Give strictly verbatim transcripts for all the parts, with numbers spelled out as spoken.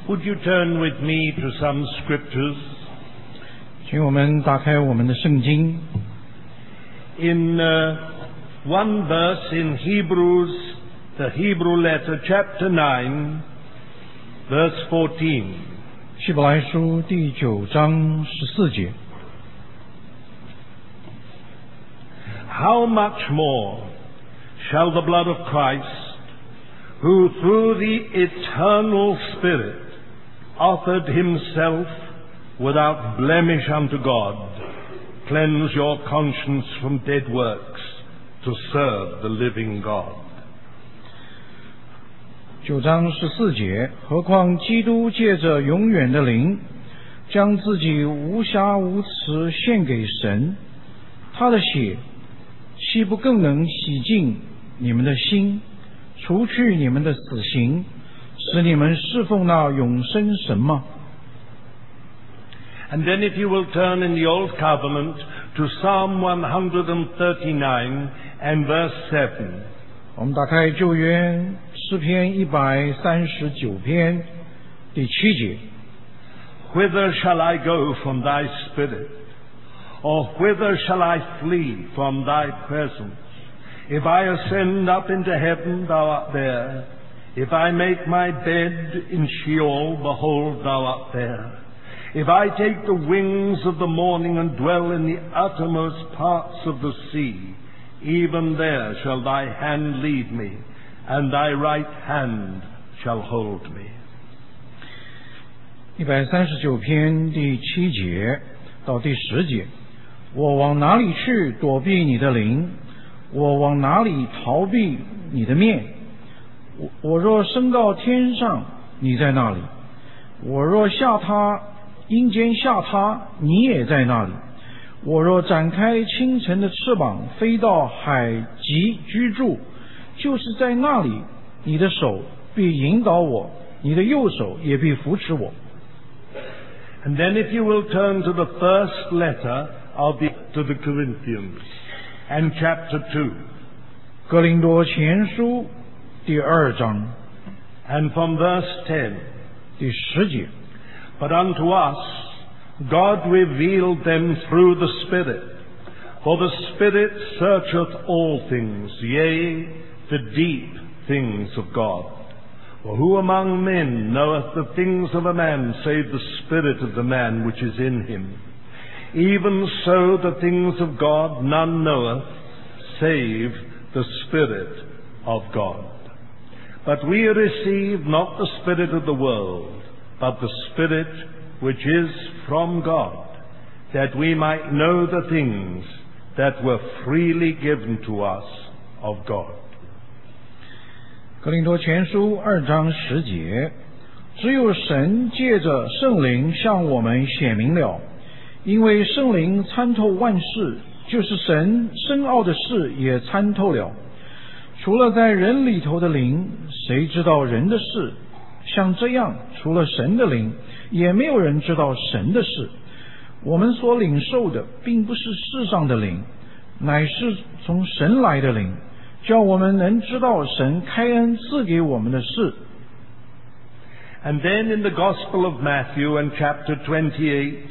Would you turn with me to some scriptures? 请我们打开我们的圣经。 In uh, one verse in Hebrews, the Hebrew letter, chapter nine, verse fourteen. 希伯来书第九章十四节。 How much more shall the blood of Christ, who through the eternal Spirit offered himself without blemish unto God, cleanse your conscience from dead works to serve the living God. 九章十四节，何况基督借着永远的灵，将自己无瑕无疵献给神，他的血岂不更能洗净你们的心，除去你们的死刑，使你们侍奉那永生神吗？ And then if you will turn in the Old Covenant to Psalm one thirty-nine and verse seven. 我们打开旧约诗篇一百三十九篇第七节。 Whither shall I go from thy spirit? Or whither shall I flee from thy presence? If I ascend up into heaven, thou art there. If I make my bed in Sheol, behold, thou art there. If I take the wings of the morning and dwell in the uttermost parts of the sea, even there shall thy hand lead me, and thy right hand shall hold me. 一百三十九篇第七节到第十节，我往哪里去躲避你的灵？我往哪里逃避你的面？我我若升到天上，你在那里；我若下榻阴间下榻，你也在那里。我若展开清晨的翅膀，飞到海极居住，就是在那里，你的手必引导我，你的右手也必扶持我。 And then if you will turn to the first letter of the, to the Corinthians, and chapter two. 哥林多前书第二章 And from verse ten. 第十节。 But unto us God revealed them through the Spirit. For the Spirit searcheth all things, yea, the deep things of God. For who among men knoweth the things of a man, save the spirit of the man which is in him? Even so the things of God none knoweth, save the Spirit of God. But we receive not the spirit of the world, but the Spirit which is from God, that we might know the things that were freely given to us of God. 哥林多前书二章十节，只有神借着圣灵向我们显明了，因为圣灵参透万事，就是神深奥的事也参透了。除了在人里头的灵，谁知道人的事？像这样，除了神的灵，也没有人知道神的事。我们所领受的，并不是世上的灵，乃是从神来的灵，叫我们能知道神开恩赐给我们的事。 And then in the Gospel of Matthew and chapter twenty-eight,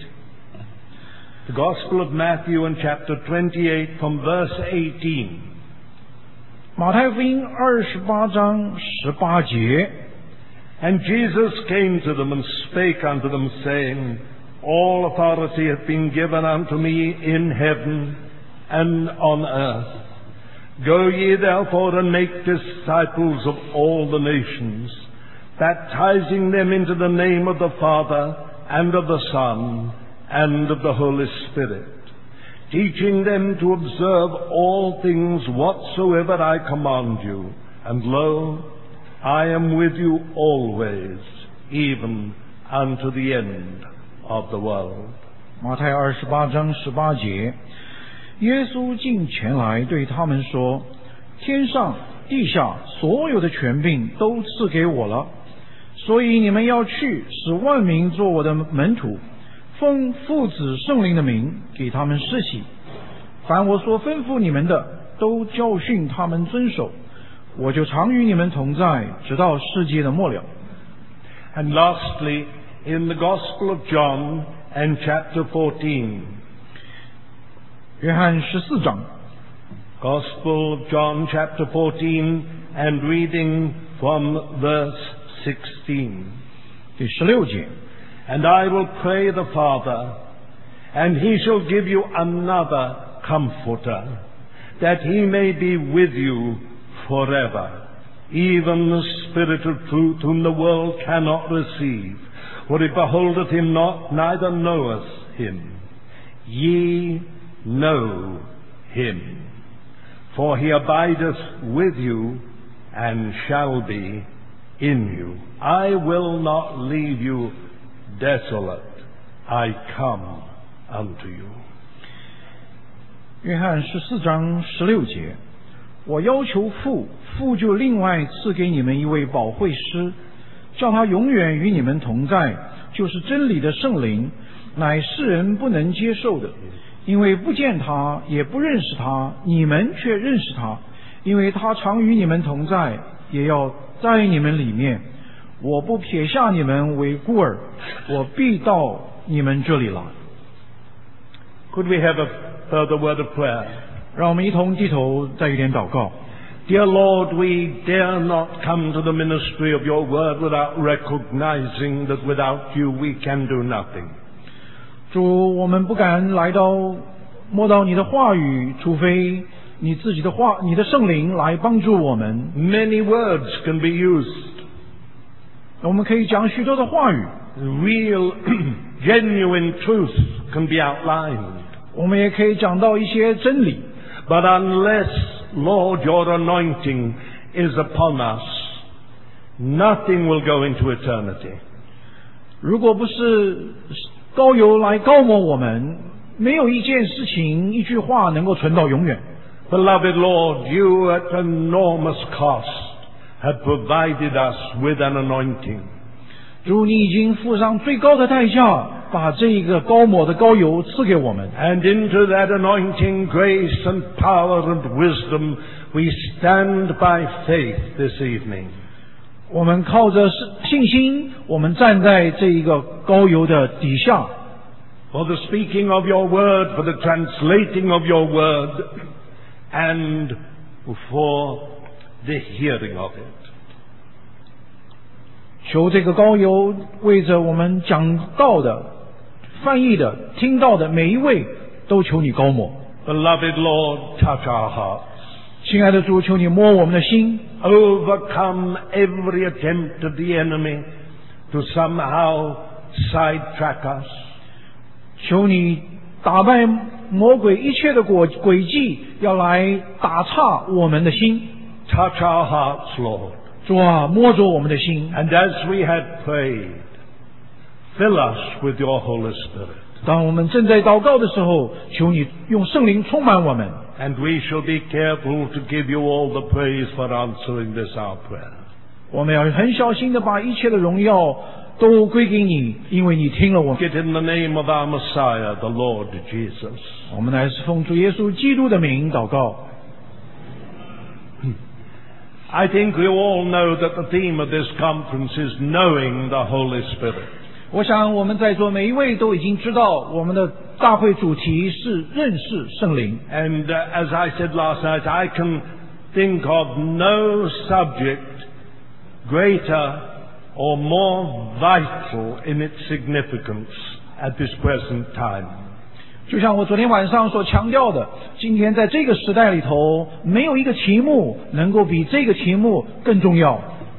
the Gospel of Matthew and chapter twenty-eight from verse eighteen. 马太福音二十八章十八节。 And Jesus came to them and spake unto them, saying, All authority hath been given unto me in heaven and on earth. Go ye therefore and make disciples of all the nations, baptizing them into the name of the Father and of the Son and of the Holy Spirit, teaching them to observe all things whatsoever I command you. And lo, I am with you always, even unto the end of the world. 马太二十八章十八节，耶稣近前来对他们说：“天上地下所有的权柄都赐给我了，所以你们要去，使万民做我的门徒，奉父子圣灵的名给他们施洗。凡我所吩咐你们的，都教训他们遵守。我就常与你们同在，直到世界的末了。” And lastly, in the Gospel of John and chapter fourteen. 约翰十四章 Gospel of John chapter fourteen and reading from verse sixteen. 第十六节。 And I will pray the Father, and he shall give you another Comforter, that he may be with you forever, even the Spirit of truth, whom the world cannot receive, for it beholdeth him not, neither knoweth him. Ye know him, for he abideth with you, and shall be in you. I will not leave you desolate. I come unto you. 约翰十四章十六节，我要求父，父就另外赐给你们一位保惠师，叫他永远与你们同在，就是真理的圣灵，乃世人不能接受的，因为不见他，也不认识他，你们却认识他，因为他常与你们同在，也要在你们里面。我不撇下你们为孤儿，我必到你们这里来。 Could we have a further word of prayer? 让我们一同低头，再一点祷告。 Dear Lord, we dare not come to the ministry of your word without recognizing that without you we can do nothing. 主，我们不敢来到摸到你的话语，除非你自己的话、你的圣灵来帮助我们。 Many words can be used. 我们可以讲许多的话语， Real, genuine truth can be outlined. 我们也可以讲到一些真理。 But unless, Lord, your anointing is upon us, nothing will go into eternity. 如果不是膏油来膏抹我们，没有一件事情、一句话能够存到永远。 Beloved Lord, you at enormous cost have provided us with an anointing. 主，你已经付上最高的代价，把这个膏抹的膏油赐给我们。 And into that anointing, grace and power and wisdom, we stand by faith this evening. 我们靠着信心，我们站在这一个膏油的底下。 For the speaking of your word, for the translating of your word, and for the hearing of it. 求这个膏油为着我们讲道的、翻译的、听到的每一位都求你膏抹。 Beloved Lord, touch our hearts. 亲爱的主，求你摸我们的心， Overcome every attempt of the enemy to somehow sidetrack us. 求你打败魔鬼一切的诡诡计，要来打岔我们的心。 Touch our hearts, Lord. 主啊，摸着我们的心。 And as we had prayed, fill us with your Holy Spirit. 当我们正在祷告的时候，求你用圣灵充满我们。 And we shall be careful to give you all the praise for answering this our prayer. 我们要很小心的把一切的荣耀都归给你，因为你听了我们。 It in the name of our Messiah, the Lord Jesus. 我们乃是奉主耶稣基督的名祷告。 I think we all know that the theme of this conference is knowing the Holy Spirit. 我想我们在座每一位都已经知道，我们的大会主题是认识圣灵。 And uh, as I said last night, I can think of no subject greater or more vital in its significance at this present time. 就像我昨天晚上所强调的，今天在这个时代里头，没有一个题目能够比这个题目更重要。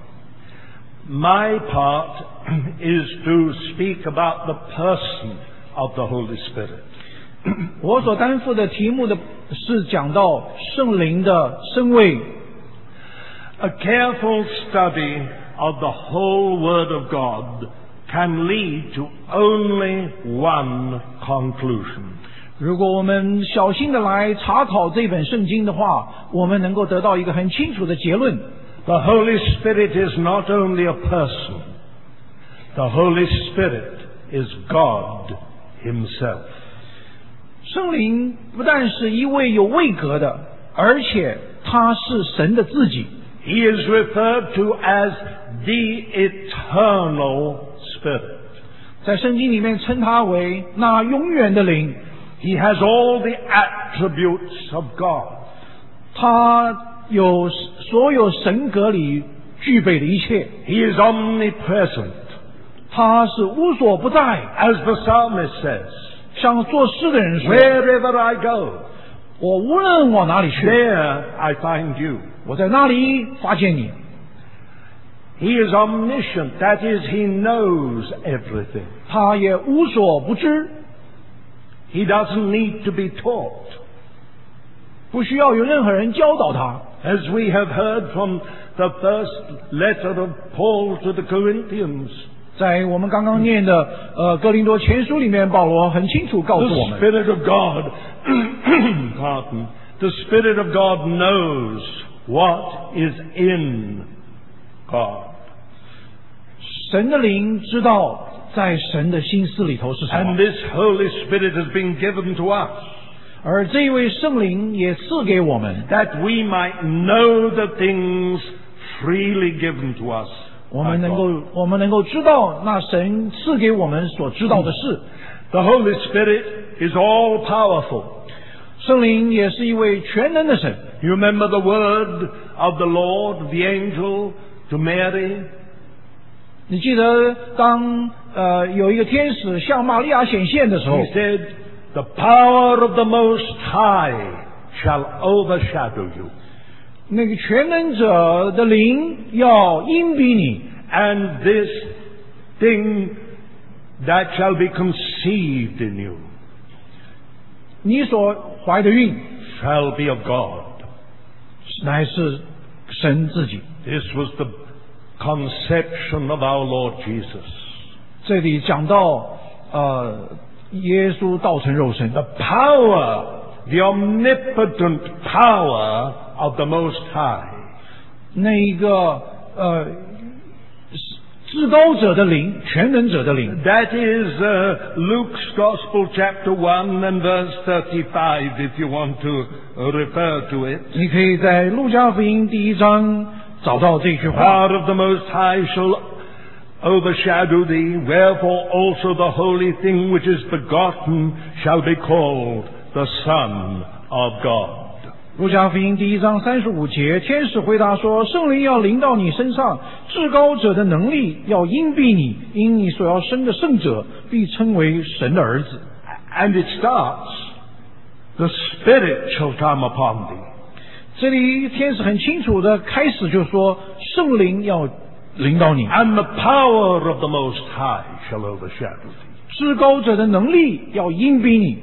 My part is to speak about the person of the Holy Spirit. 我所担负的题目的是讲到圣灵的身位。 A careful study of the whole Word of God can lead to only one conclusion. 如果我们小心的来查考这本圣经的话，我们能够得到一个很清楚的结论。 The Holy Spirit is not only a person. The Holy Spirit is God Himself. 圣灵不但是一位有位格的，而且他是神的自己。 He is referred to as eternal Spirit. 在圣经里面称他为那永远的灵。 He has all the attributes of God. 他有所有神格里具备的一切。 He is omnipresent. 他是无所不在。 As the psalmist says, 像作诗的人说 wherever I go, 我无论往哪里去 there I find you. 我在那里发现你。 He is omniscient. That is, he knows everything. 他也无所不知。 He doesn't need to be taught. 不需要有任何人教导他。 As we have heard from the first letter of Paul to the Corinthians, 在我们刚刚念的呃哥林多前书里面，保罗很清楚告诉我 the 们 Spirit of God, pardon, the Spirit of God knows what is in God. 神的灵知道在神的心思里头是什 And 么， this Holy Spirit has been given to us, 而这一位圣灵也赐给我们， that we might know the things freely given to us. 我们 by 能 God. 够我们能够知道那神赐给我们所知道的事。 The Holy Spirit is all powerful. 圣灵也是一位全能的神。 You remember the word of the Lord, the angel, to Mary? 你记得当呃有一个天使向玛利亚显现的时候， He said, the power of the Most High shall overshadow you. 那个全能者的灵要荫庇你， And this thing that shall be conceived in you 你所怀的孕 shall be of God. 乃是神自己。 This was the conception of our Lord Jesus. 这里讲到呃耶稣道成肉身， The power, the omnipotent power of the Most High. 那一个呃至高者的灵，全能者的灵。 That is uh, Luke's Gospel, chapter one and verse thirty-five, if you want to uh, refer to it. 你可以在路加福音第一章找到这句 The 话。 power of the Most High shall overshadow thee, wherefore also the holy thing which is begotten shall be called the Son of God. 路加福音第一章三十五节，天使回答说：“圣灵要临到你身上，至高者的能力要荫庇你，因你所要生的圣者必称为神的儿子。” And it starts, the Spirit shall come upon thee. 这里天使很清楚的开始就说，圣灵要领导你， And the power of the Most High shall overshadow thee. 至高者的能力要荫庇你。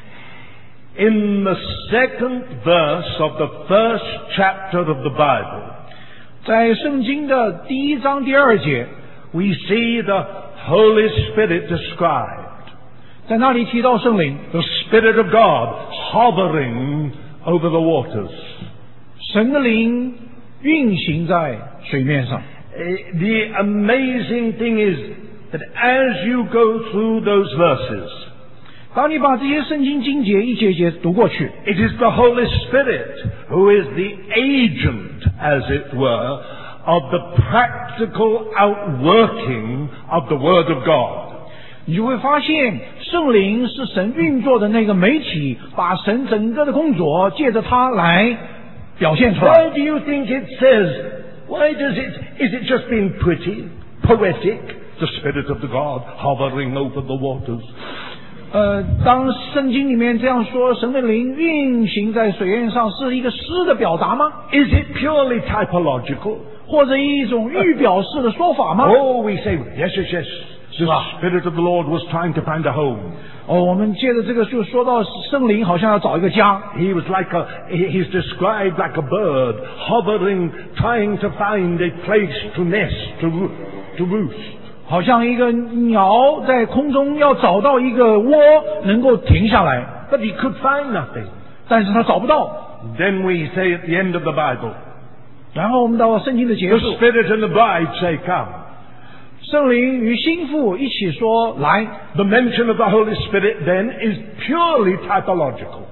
In the second verse of the first chapter of the Bible, 在圣经的第一章第二节， we see the Holy Spirit described. 在那里提到圣灵， The Spirit of God hovering over the waters. 神的灵运行在水面上。 Uh, The amazing thing is that as you go through those verses, 当你把这些圣经经节一节一节读过去， it is the Holy Spirit who is the agent, as it were, of the practical outworking of the Word of God. 你就会发现圣灵是神运作的那个媒体，把神整个的工作借着它来表现出来。 Why do you think it says, why does it, is it just being pretty, poetic, the Spirit of the God hovering over the waters? 呃，当圣经里面这样说，神的灵运行在水面上，是一个诗的表达吗？ Is it purely typological? 或者一种预表式的说法吗？ Oh, we say, yes, yes, yes. The Spirit of the Lord was trying to find a home. 哦，我们接着这个就说到圣灵好像要找一个家， He was like a, he- he's described like a bird, hovering, trying to find a place to nest, to, roo- to roost. 好像一个鸟在空中要找到一个窝能够停下来， But he could find nothing. 但是他找不到。 Then we say at the end of the Bible, 然后我们到圣经的结 the 束， Spirit and the bride say, come. 圣灵与心腹一起说来。 The mention of the Holy Spirit then is purely typological.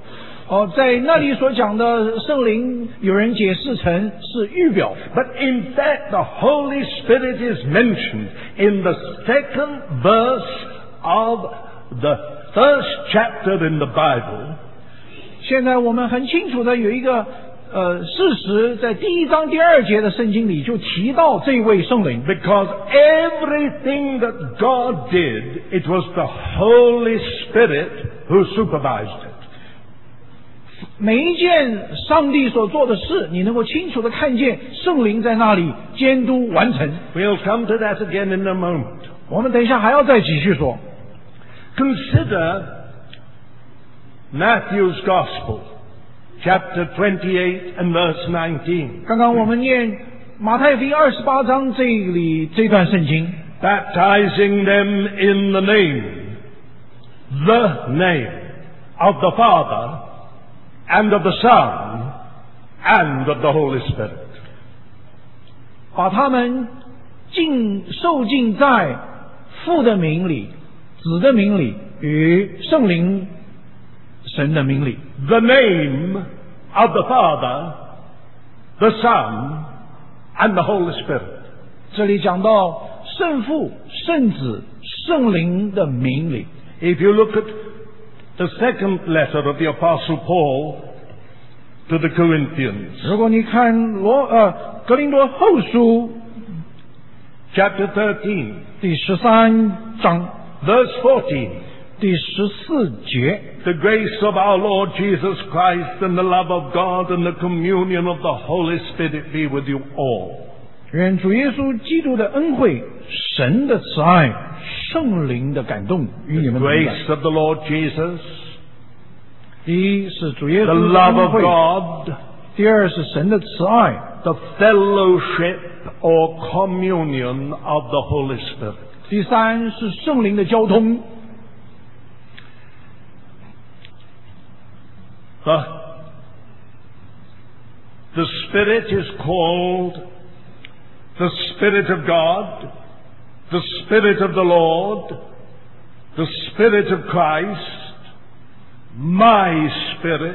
哦，在那里所讲的圣灵，有人解释成是预表。 But in fact, the Holy Spirit is mentioned in the second verse of the first chapter in the Bible. 现在我们很清楚的有一个呃事实，在第一章第二节的圣经里就提到这位圣灵。 Because everything that God did, it was the Holy Spirit who supervised it. 每一件上帝所做的事，你能够清楚的看见圣灵在那里监督完成。 We'll come to that again in a moment. 我们等一下还要再继续说。 Consider Matthew's Gospel, chapter twenty-eight and verse nineteen. 刚刚我们念马太福音二十八章这里这段圣经 Baptizing them in the name, the name of the Father, and of the Son, and of the Holy Spirit. 把他们浸受浸在父的名里、子的名里与圣灵神的名里。 The name of the Father, the Son, and the Holy Spirit. 这里讲到圣父、圣子、圣灵的名里。 If you look at the second letter of the Apostle Paul to the Corinthians, 如果你看罗呃格林多后书 chapter thirteen, 第十三章 verse fourteen, 第十四节， the grace of our Lord Jesus Christ and the love of God and the communion of the Holy Spirit be with you all. 愿主耶稣基督的恩惠、神的慈爱、圣灵的感动与你们同在。 Grace of the Lord Jesus, 第一是主耶 the 稣的 love 恩 of 惠， God, 第二是神的慈爱， the fellowship or communion of the Holy Spirit. 第三是圣灵的交通。 The, the Spirit is called the Spirit of God, the Spirit of the Lord, the Spirit of Christ, my Spirit.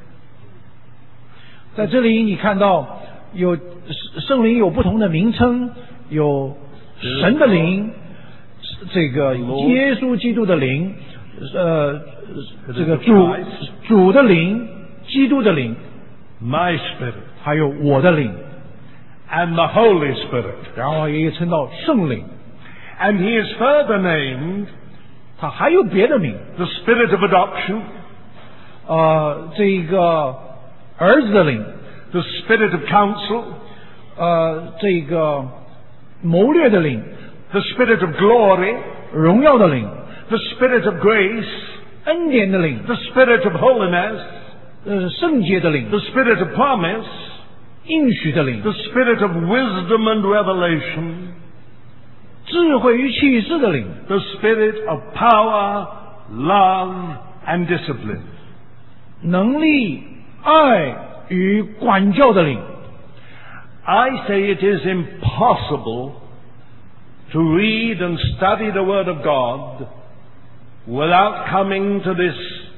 在这里你看到有圣灵有不同的名称，有神的灵，这个耶稣基督的灵，呃，这个主主的灵，基督的灵， My Spirit. 还有我的灵， And the Holy Spirit. 然后也称到圣灵。 And he is further named 他还有别的名， the Spirit of adoption, 呃，这个儿子的灵， the Spirit of counsel, 呃，这个谋略的灵， the Spirit of glory, 荣耀的灵， the Spirit of grace, 恩典的灵， the Spirit of holiness, 呃，圣洁的灵， the Spirit of promise, 应许的灵， the Spirit of wisdom and revelation, 智慧与启示的灵， the Spirit of power, love, and discipline. 能力、爱与管教的灵。 I say it is impossible to read and study the Word of God without coming to this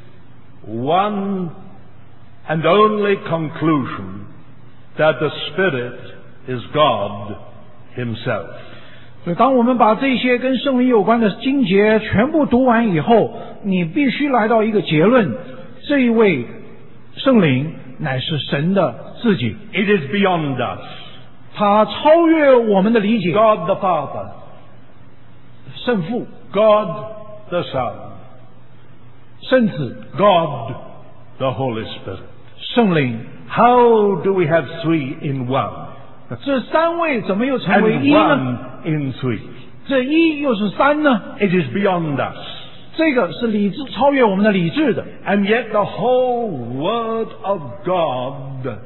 one and only conclusion that the Spirit is God Himself. 所以，当我们把这些跟圣灵有关的经节全部读完以后，你必须来到一个结论：这一位圣灵乃是神的自己， It is beyond us. 他超越我们的理解。 God the Father, 圣父、 God the Son, 圣子、 God the Holy Spirit. 圣灵， How do we have three in one? 这三位怎么又成为 And 一呢？ one in three. 这一又是三呢？ It is beyond us. 这个是理智超越我们的理智的。 And yet the whole Word of God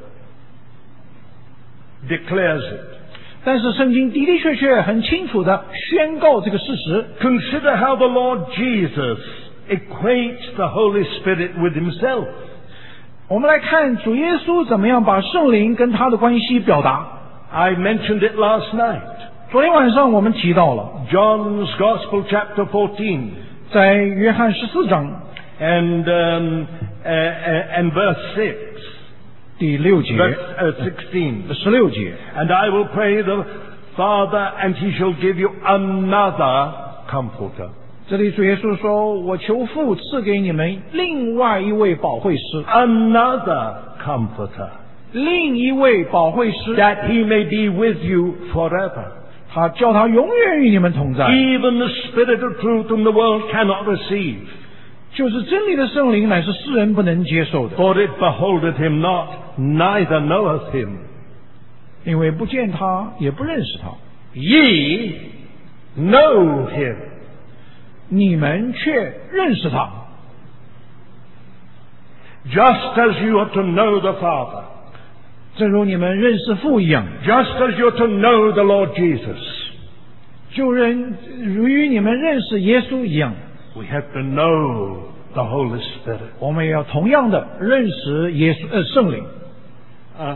declares it. 但是圣经的的确确很清楚的宣告这个事实。 Consider how the Lord Jesus equates the Holy Spirit with Himself. 我们来看主耶稣怎么样把圣灵跟他的关系表达。 I mentioned it last night. 昨天晚上我们提到了， John's Gospel chapter fourteen. 在约翰十四章， And um, uh, and verse six. 第六节 Verse uh, sixteen. 十六节 And I will pray the Father, and he shall give you another comforter. 这里主耶稣说，我求父赐给你们另外一位保惠师， Another comforter. 另一位保惠师， That he may be with you forever. 他叫他永远与你们同在， Even the Spirit of truth whom the world cannot receive. 就是真理的圣灵，乃是世人不能接受的， For it beholdeth him not, neither knoweth him. 因为不见他，也不认识他。 Ye know him. 你们却认识他， Just as you are to know the Father. 正如你们认识父一样， Just as you are to know the Lord Jesus. 就认如与你们认识耶稣一样， We have to know the Holy Spirit. 我们也要同样的认识耶稣呃圣灵。 Uh,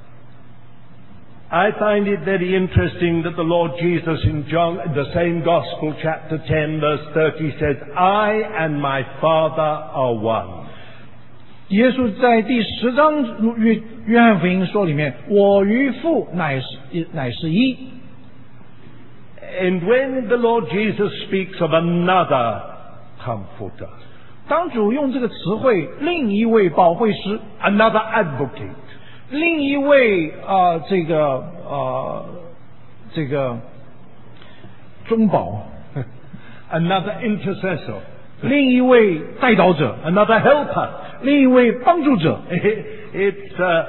I find it very interesting that the Lord Jesus in John, the same Gospel, chapter ten, verse thirty, says, I and my Father are one. 耶稣在第十章约约翰福音说里面，我与父乃是乃是一。 And when the Lord Jesus speaks of another comforter, 当主用这个词汇，另一位保惠师， another advocate, 另一位啊、呃、这个呃这个中保， another intercessor, 另一位代祷者， another helper. 另一位帮助者。 It's a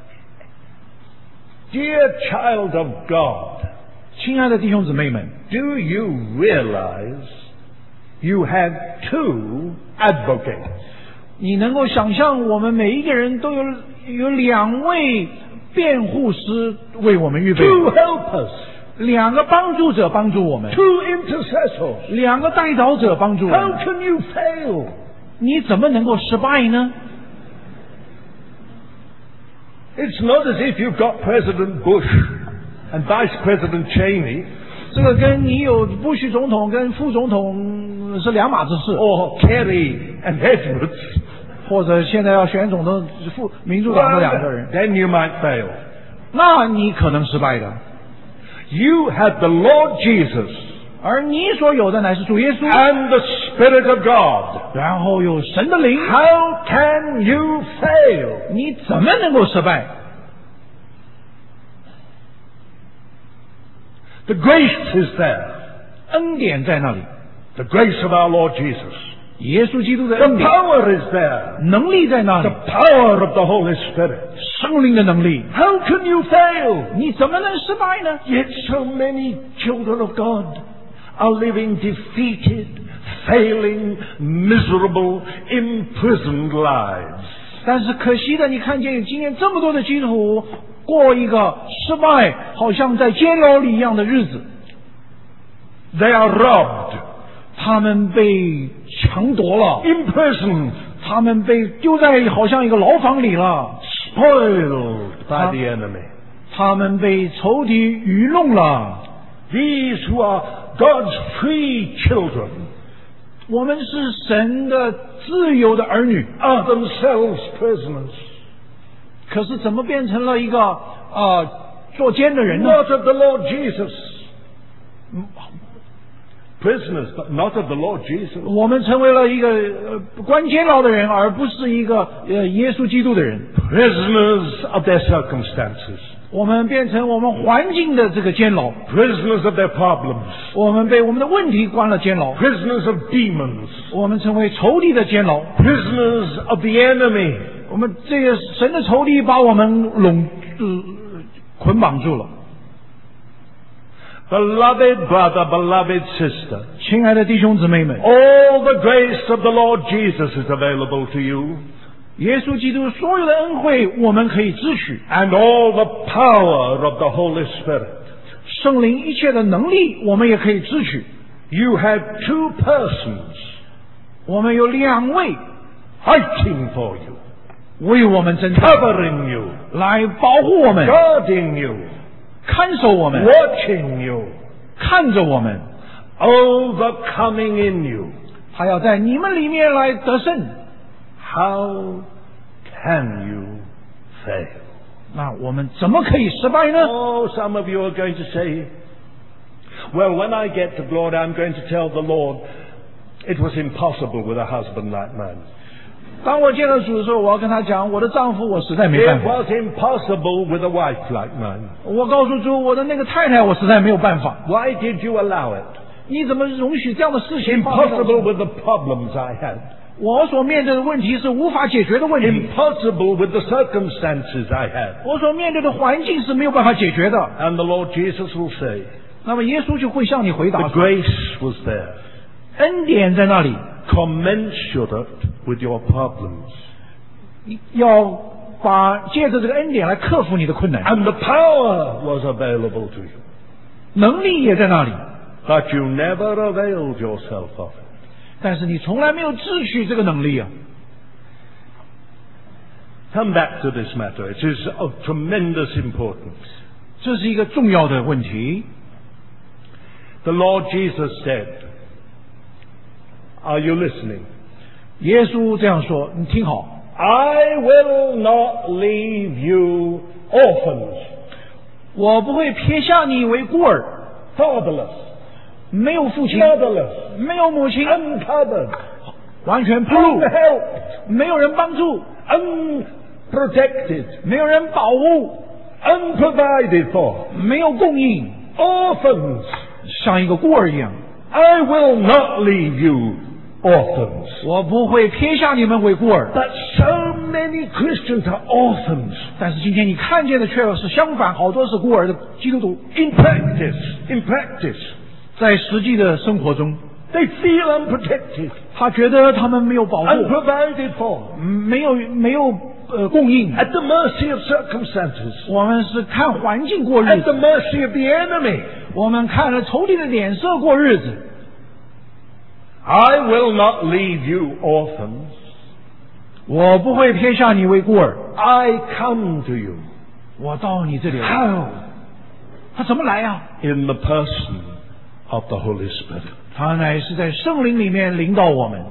dear child of God. 亲爱的弟兄姊妹们， Do you realize you have two advocates? 你能够想象我们每一个人都有有两位辩护师为我们预备， Two helpers, 两个帮助者帮助我们， two intercessors. 两个代祷者帮助我 How 们。 can you fail? 你怎么能够失败呢？ It's not as if you've got President Bush and Vice President Cheney 这个跟你有布许总统跟副总统是两码子事， or Kerry and Edwards. 或者现在要选总统副民主党的两个人， Then you might fail. 那你可能失败的。 You have the Lord Jesus 而你所有的乃是主耶稣， and the Spirit of God. 然后有神的灵， How can you fail? 你怎么能够失败？ The grace is there. 恩典在那里， The grace of our Lord Jesus. 耶稣基督的 The 恩典， power is there. 能力在那里 The，power of the Holy Spirit. 圣灵的能力， How can you fail? 你怎么能失败呢？ Yet so many children of God are living defeated, failing, miserable, imprisoned lives. 但是可惜的，你看见今天这么多的基督徒过一个失败，好像在监牢里一样的日子， They are robbed, 他们被抢夺了， imprisoned, 他们被丢在好像一个牢房里了， spoiled by the enemy. 他们被仇敌愚弄了。 These who are God's free children 我们是神的自由的儿女， are themselves prisoners. 可是怎么变成了一个啊、呃、坐监的人呢？ Not of the Lord Jesus. Prisoners, but not of the Lord Jesus. 我们成为了一个呃关监牢的人，而不是一个呃耶稣基督的人。 Prisoners of their circumstances. 我们变成我们环境的这个监牢， Prisoners of their problems. 我们被我们的问题关了监牢， Prisoners of demons. 我们成为仇敌的监牢， Prisoners of the enemy. 我们这个神的仇敌把我们拢、呃、捆绑住了。 Beloved brother, beloved sister, 亲爱的弟兄姊妹们， all the grace of the Lord Jesus is available to you, 耶稣基督所有的恩惠我们可以支取， and all the power of the Holy Spirit. 圣灵一切的能力我们也可以支取。 You have two persons 我们有两位 fighting for you, 为我们征战， covering you, 来保护我们， guarding you, 看守我们， watching you, 看着我们， overcoming in you. 他要在你们里面来得胜。 how can you fail? 那我们怎么可以失败呢？ Oh, some of you are going to say, well, when I get to glory, I'm going to tell the Lord it was impossible with a husband like mine. 当我见到主的时候，我要跟他讲，我的丈夫我实在没办 It 法。 was impossible with a wife like mine. 我告诉主，我的那个太太我实在没有办法。 Why did you allow it? 你怎么容许这样的事情发生？ Impossible with the problems I had. 我所面对的问题是无法解决的问题， Impossible with the circumstances I had. 我所面对的环境是没有办法解决的。 And the Lord Jesus will say, 那么耶稣就会向你回 the 答说： grace was there, 恩典在那里， commensurate with your problems. 要把借着这个恩典来克服你的困难， And the power was available to you. 能力也在那里， But you never availed yourself of it. 但是你从来没有智取这个能力啊。 Come back to this matter. It is of tremendous importance. 这是一个重要的问题。 The Lord Jesus said, are you listening? 耶稣这样说，你听好， I will not leave you orphans, 我不会撇下你为孤儿， fatherless, 没有父亲， motherless, 没有母亲， uncovered, 完全暴露， unhelped, 没有人帮助， unprotected, 没有人保护， unprovided for, 没有供应， orphans. 像一个孤儿一样。 I will not leave you orphans. 我不会撇下你们为孤儿。 But so many Christians are orphans. 但是今天你看见的却是相反，好多是孤儿的基督徒， In practice, in practice, 在实际的生活中， they feel unprotected, 他觉得他们没有保护， unprovided for, 没有没有呃供应。 at the mercy of circumstances, 我们是看环境过日 at the 子， mercy of the enemy. 我们看了仇敌的脸色过日子。 I will not leave you orphans. 我不会撇下你为孤儿， I come to you. 我到你这里来。 How? 他怎么来啊？ In the person of the Holy Spirit. 他乃是在圣灵里面领导我们。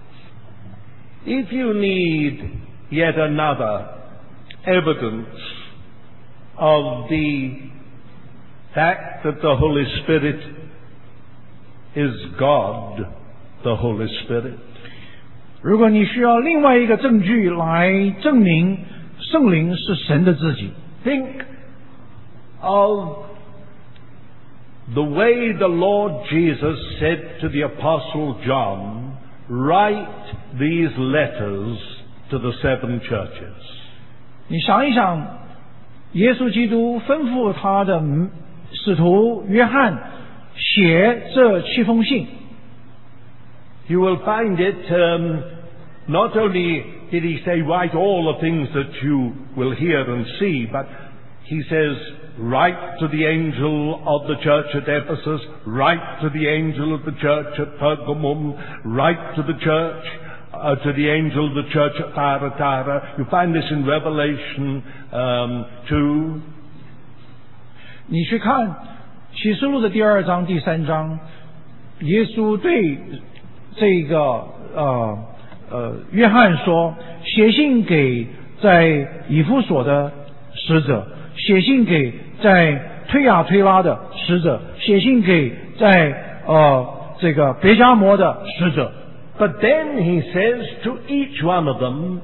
If you need yet another evidence of the fact that the Holy Spirit is God, the Holy Spirit, 如果你需要另外一个证据来证明圣灵是神的自己， think of the way the Lord Jesus said to the Apostle John, write these letters to the seven churches. 你想一想，耶稣基督吩咐他的使徒约翰写这七封信， You will find it, um, not only did he say write all the things that you will hear and see, but he says write to the angel of the church at Ephesus, write to the angel of the church at Pergamum, write to the church, uh, to the angel of the church at Thyatira. You find this in Revelation um, two. 你去看启示录的第二章、第三章，耶稣对这个呃呃约翰说，写信给在以弗所的使者，写信给在推雅推拉的使者，写信给在呃这个别迦摩的使者。 But then he says to each one of them,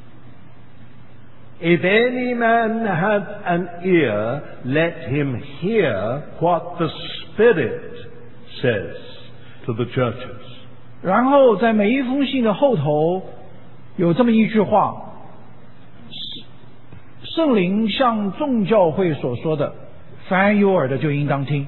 if any man have an ear, let him hear what the Spirit says to the churches. 然后在每一封信的后头有这么一句话：圣灵向众教会所说的，凡有耳的就应当听。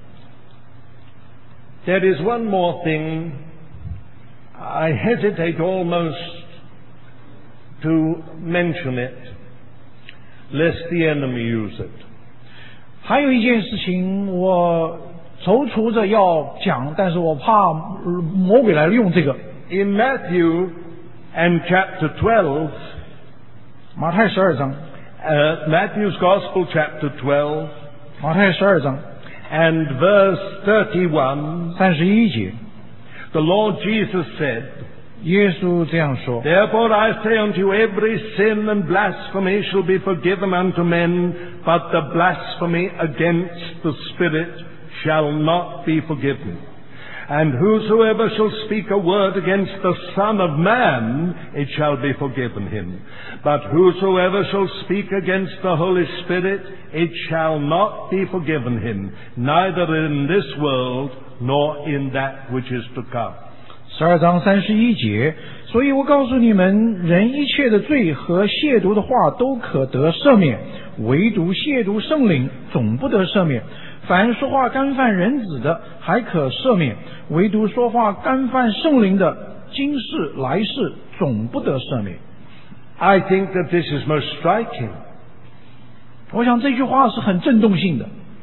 There is one more thing. I hesitate almost to mention it, lest the enemy use it. 还有一件事情，我踌躇着要讲，但是我怕魔鬼来用这个。 In Matthew and chapter twelve, 马太十二章， uh, Matthew's Gospel chapter twelve 马太十二章 and verse thirty-one, 三十一节， the Lord Jesus said, 耶稣这样说。 Therefore I say unto you, every sin and blasphemy shall be forgiven unto men, but the blasphemy against the Spirit shall not be forgiven. And whosoever shall speak a word against the Son of Man, it shall be forgiven him. But whosoever shall speak against the Holy Spirit, it shall not be forgiven him, neither in this world nor in that which is to come. 十二章三十一节，所以我告诉你们，人一切的罪和亵渎的话都可得赦免，唯独亵渎圣灵总不得赦免。凡说话干犯人子的，还可赦免；唯独说话干犯圣灵的，今世来世总不得赦免。 I think that this is most striking. 我想这句话是很震动性的。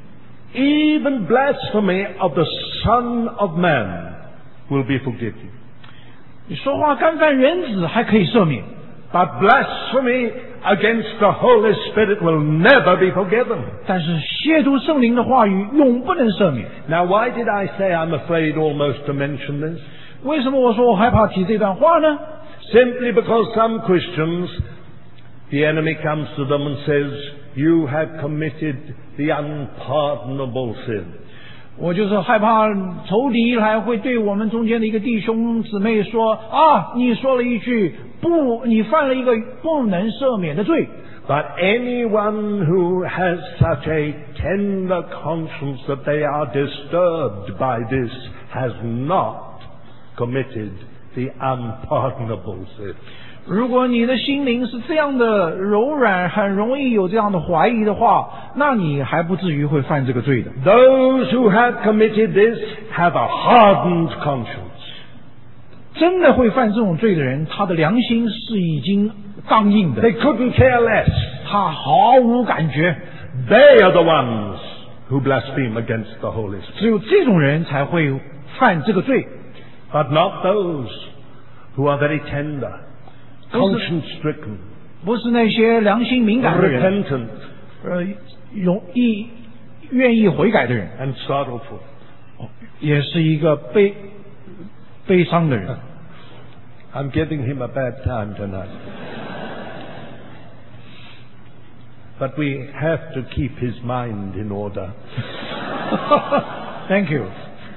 Even blasphemy of the Son of Man will be forgiven. 你说话干犯人子还可以赦免， But blasphemy against the Holy Spirit will never be forgiven. 但是亵渎圣灵的话语永不能赦免。 Now, why did I say I'm afraid almost to mention this? 为什么我说我害怕提这段话呢？ Simply because some Christians, the enemy comes to them and says, you have committed the unpardonable sin. 我就是害怕仇敌来会对我们中间的一个弟兄姊妹说啊，你说了一句不，你犯了一个不能赦免的罪。 But anyone who has such a tender conscience that they are disturbed by this has not committed the unpardonable sin. 如果你的心灵是这样的柔软，很容易有这样的怀疑的话，那你还不至于会犯这个罪的。 Those who have committed this have a hardened conscience. 真的会犯这种罪的人，他的良心是已经刚硬的， They couldn't care less. 他毫无感觉。 They are the ones who blaspheme against the Holy Spirit. 只有这种人才会犯这个罪， But not those who are very tender, 不是 conscience-stricken, 不是那些良心敏感的人， repentant, 呃，容易愿意悔改的人， and sorrowful. 也是一个悲悲伤的人。 I'm giving him a bad time tonight. But we have to keep his mind in order. Thank you.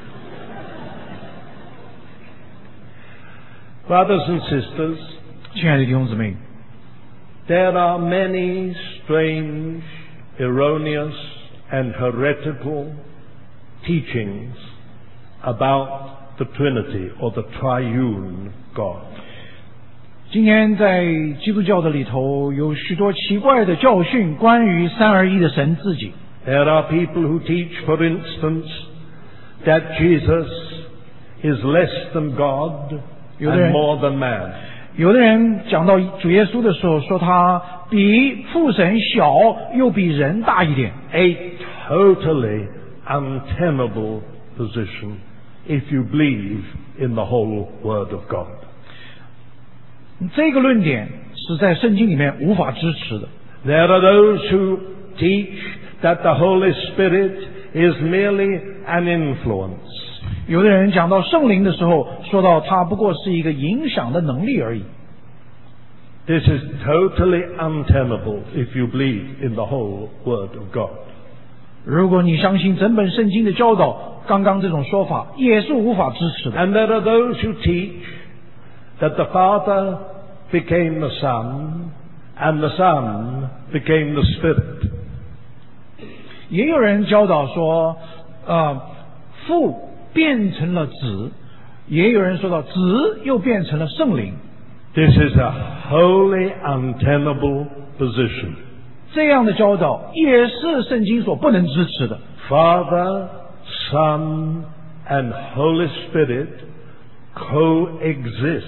Brothers and sisters, 亲爱的弟兄姊妹， there are many strange, erroneous, and heretical teachings about the Trinity or the triune God. 今天在基督教的里头有许多奇怪的教训，关于三而一的神自己。 There are people who teach, for instance, that Jesus is less than God and more than man. 有的人讲到主耶稣的时候，说他比父神小，又比人大一点。 A totally untenable position if you believe in the whole Word of God. 这个论点是在圣经里面无法支持的。 There are those who teach that the Holy Spirit is merely an influence. 有的人讲到圣灵的时候，说到它不过是一个影响的能力而已。 This is totally untenable if you believe in the whole Word of God. 如果你相信整本圣经的教导，刚刚这种说法也是无法支持的。 And there are those who teach that the Father became the Son and the Son became the Spirit. 也有人教导说，呃，父变成了子，也有人说到子又变成了圣灵。 This is a wholly untenable position. 这样的教导也是圣经所不能支持的。 Father, Son, and Holy Spirit coexist.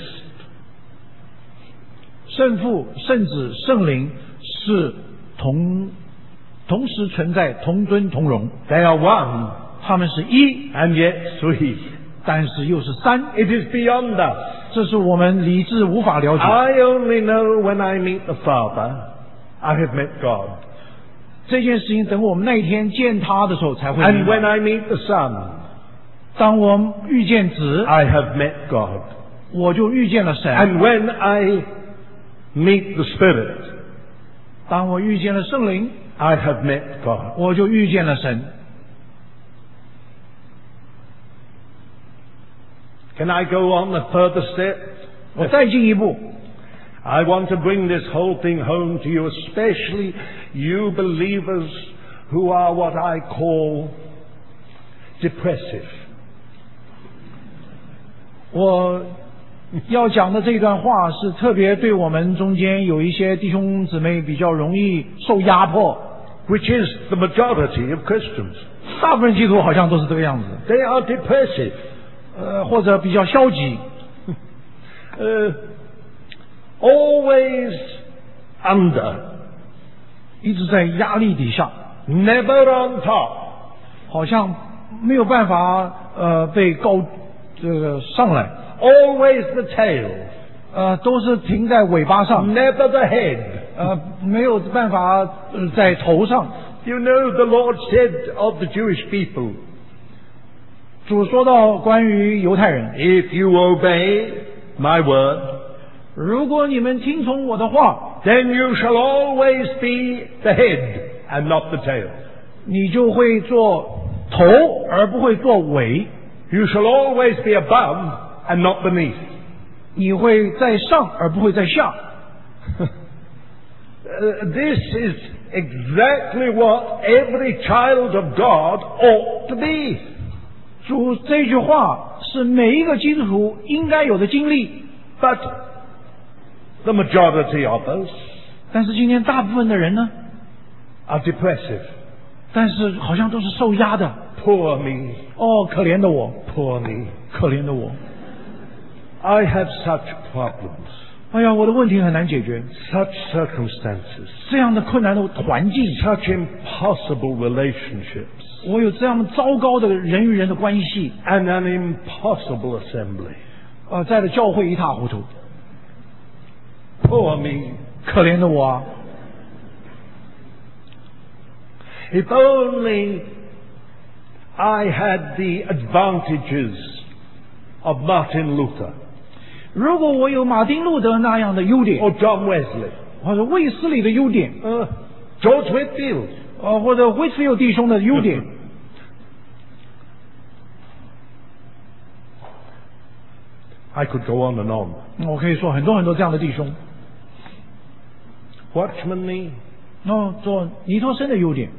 圣父、圣子、圣灵是同同时存在，同尊同荣。 They are one, 他们是一， and yet three. 但是又是三。 It is beyond us. 这是我们理智无法了解。 I only know when I meet the Father, I have met God. 这件事情等我们那一天见他的时候才会 And 明 when 白。 I meet the Son, 当我们遇见子， I have met God. 我就遇见了神。 And when I meet the Spirit, 当我遇见了圣灵， I have met God. 我就遇见了神。 Can I go on a further step? 我再进一步， I want to bring this whole thing home to you, especially you believers who are what I call depressive. 我要讲的这段话是特别对我们中间有一些弟兄姊妹比较容易受压迫， Which is the majority of Christians. 大部分基督徒好像都是这个样子， They are depressive. 呃，或者比较消极， Uh, always under, 一直在压力底下， never on top. 好像没有办法呃被高这个上来， Always the tail, 呃，都是停在尾巴上， never the head. 呃，没有办法呃在头上。 You know, the Lord said of the Jewish people, 主说到关于犹太人， if you obey my word, 如果你们听从我的话， then you shall always be the head and not the tail. 你就会做头而不会做尾， You shall always be above and not beneath. 你会在上而不会在下。 Uh, this is exactly what every child of God ought to be. 主这句话是每一个基督徒应该有的经历， But the majority of us 但是今天大部分的人呢， are depressive. 但是好像都是受压的。 Poor me, 哦，可怜的我， poor me. 可怜的我。 I have such problems, 哎呀，我的问题很难解决， such circumstances, 这样的困难的环境， such impossible relationships, 我有这样糟糕的人与人的关系， and an impossible assembly. 呃，在了教会一塌糊涂。 Poor me. 可怜的我啊！ If only I had the advantages of Martin Luther 如果我有马丁路德那样的优点， or John Wesley, 或者卫斯理的优点， uh, George Whitefield, 呃，或者威斯利弟兄的优点， I could go on and on. 我可以说很多很多这样的弟兄。 Watchman Nee, 哦，做尼托生的优点，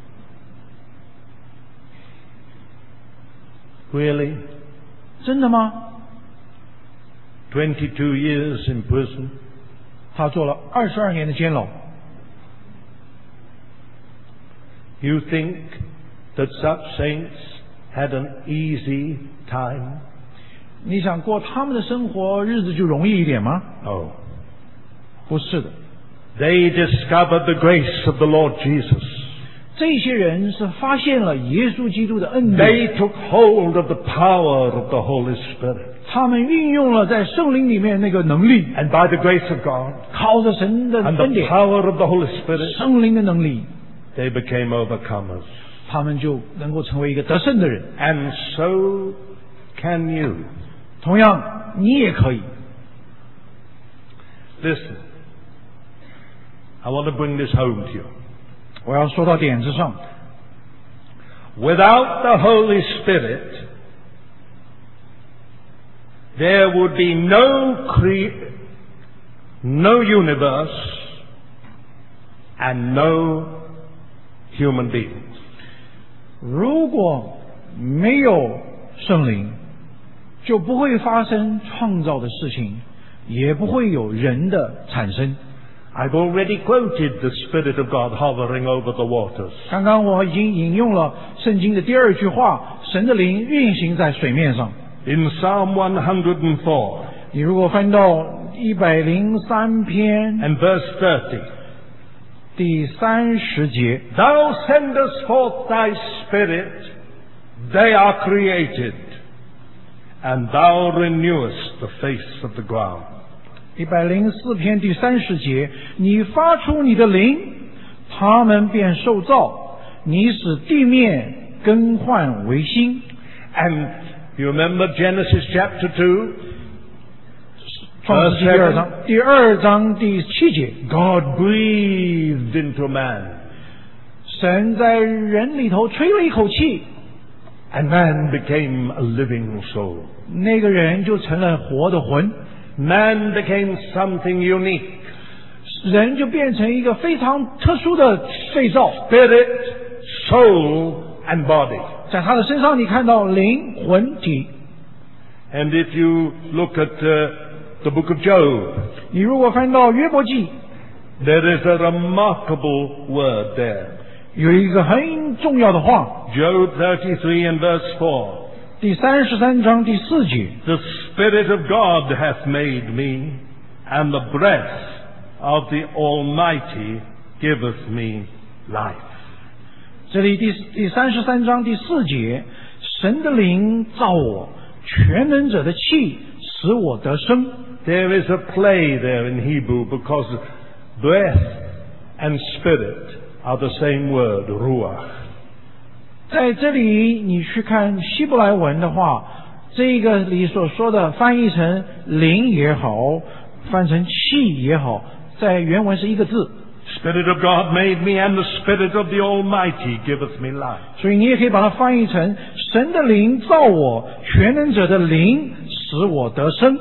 really? 真的吗？ twenty-two years in prison. 他做了二十二年的监牢。 You think that such saints had an easy time? 你想过他们的生活日子就容易一点吗？ No. 不是的， They discovered the grace of the Lord Jesus. 这些人是发现了耶稣基督的恩典， They took hold of the power of the Holy Spirit. 他们运用了在圣灵里面那个能力， And by the grace of God 靠着神的 and 恩 the 典、 power of the Holy Spirit, 圣灵的能力， they became overcomers. 他们就能够成为一个得胜的人。 And so can you. 同样，你也可以。 Listen, I want to bring this home to you. 我要说到点子上， Without the Holy Spirit, there would be no cre- no universe and no human beings. 如果没有圣灵，就不会发生创造的事情，也不会有人的产生。 I've already quoted the Spirit of God hovering over the waters. 刚刚我已经引用了圣经的第二句话：神的灵运行在水面上。 In Psalm one hundred four 你如果翻到一百零三篇 and verse thirty, 第三十节， Thou sendest forth thy Spirit, they are created, and thou renewest the face of the ground. 一百零四篇第三十节，你发出你的灵，他们便受造，你使地面更换为新。 And you remember Genesis chapter two? 创世纪第二章第二章第七节 God breathed into man, 神在人里头吹了一口气， and man became a living soul. 那个人就成了活的魂， Man became something unique. 人就变成一个非常特殊的被造， Spirit, soul, and body. 在他的身上你看到灵魂体。 And if you look at uh, the book of Job, 你如果翻到约伯记， there is a remarkable word there. 有一个很重要的话， Job thirty-three and verse four. 第三十三章第四节， The Spirit of God hath made me, and the breath of the Almighty giveth me life. 这里第第三十三章第四节，神的灵造我，全能者的气使我得生。 There is a play there in Hebrew because breath and spirit are the same word, ruach. 在这里你去看希伯来文的话，这个里所说的翻译成灵也好，翻成气也好，在原文是一个字。 Spirit of God made me, and the Spirit of the Almighty giveth me life. 所以你也可以把它翻译成神的灵造我，全能者的灵使我得生。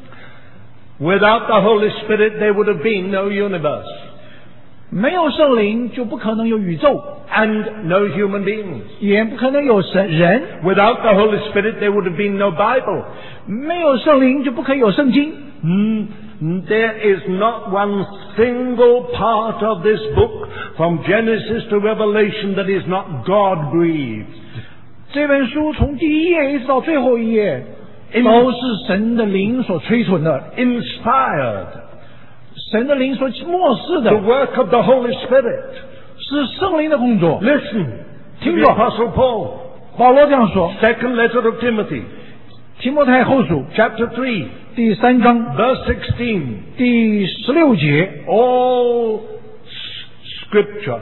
Without the Holy Spirit, there would have been no universe 没有圣灵就不可能有宇宙， and no human beings. 也不可能有神人。 Without the Holy Spirit, there would have been no Bible. 没有圣灵就不可以有圣经。 Mm, There is not one single part of this book, from Genesis to Revelation, that is not God-breathed. 这本书从第一页一直到最后一页，都是神的灵所吹存的， Inspired. 神的灵所漠视 The 的， work of the Holy Spirit. 是圣灵的工作。 Listen to 听 the 着 Apostle Paul. 保罗这样说， Second letter of Timothy, 提摩太后书 chapter three, 第三章 verse sixteen. 第十六节， All s- Scripture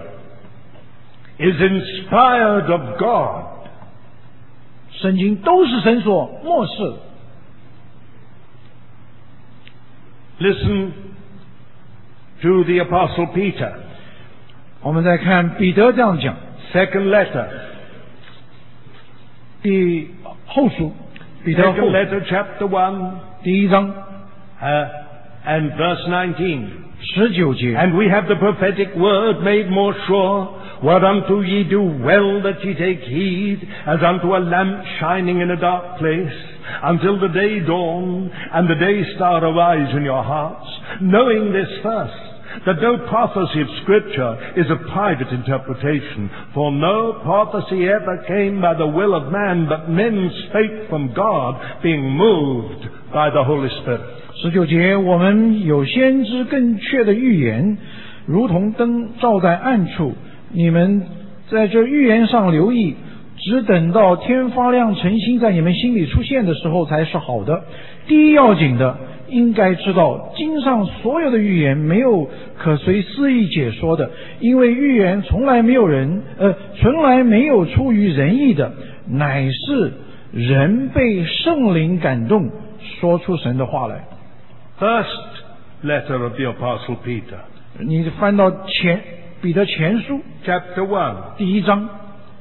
is inspired of God. 圣经都是神所漠视的。 Listen to the Apostle Peter. 我们再看彼得这样讲， Second letter. 第后书，彼得后 Second letter, chapter one, 第一章 uh, and verse nineteen. 十九节。 And we have the prophetic word made more sure, whereunto ye do well that ye take heed, as unto a lamp shining in a dark place, until the day dawn, and the day star arise in your hearts, knowing this first, that no prophecy of Scripture is a private interpretation, for no prophecy ever came by the will of man, but men spake from God, being moved by the Holy Spirit. 十九节，我们有先知更确的预言，如同灯照在暗处。你们在这预言上留意，只等到天发亮，晨星在你们心里出现的时候才是好的。第一要紧的，应该知道，经上所有的预言没有可随私意解说的，因为预言从来没有人，呃，从来没有出于人意的，乃是人被圣灵感动，说出神的话来。 First letter of the Apostle Peter, 你翻到前彼得前书 chapter one, 第一章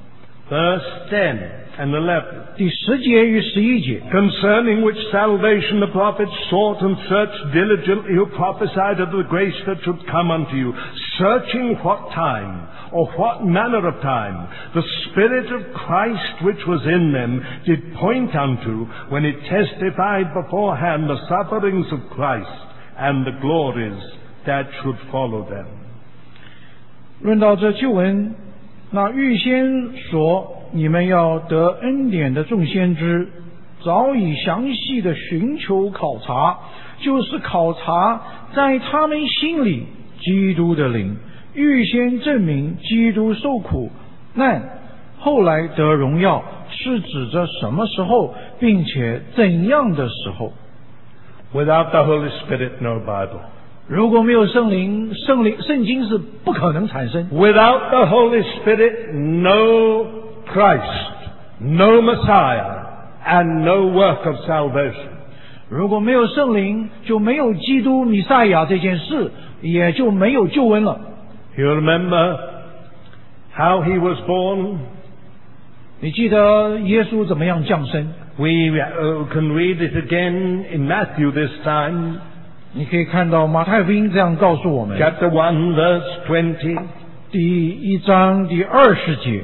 verse ten and eleven. 第十节与十一节， Concerning which salvation the prophets sought and searched diligently, who prophesied of the grace that should come unto you, searching what time or what manner of time the Spirit of Christ which was in them did point unto, when it testified beforehand the sufferings of Christ and the glories that should follow them. 论到这旧文，那预先说你们要得恩典的众先知，早已详细的寻求考察，就是考察在他们心里基督的灵，预先证明基督受苦难，后来得荣耀，是指着什么时候，并且怎样的时候。 Without the Holy Spirit, no Bible. 如果没有圣灵，圣灵圣经是不可能产生。 Without the Holy Spirit, no Christ, no Messiah, and no work of salvation. 如果没有圣灵，就没有基督弥赛亚这件事，也就没有救恩了。 You remember how he was born? 你记得耶稣怎么样降生？ We uh, can read it again in Matthew this time. 你可以看到马太福音这样告诉我们， Chapter one, verse twenty. 第一章第二十节。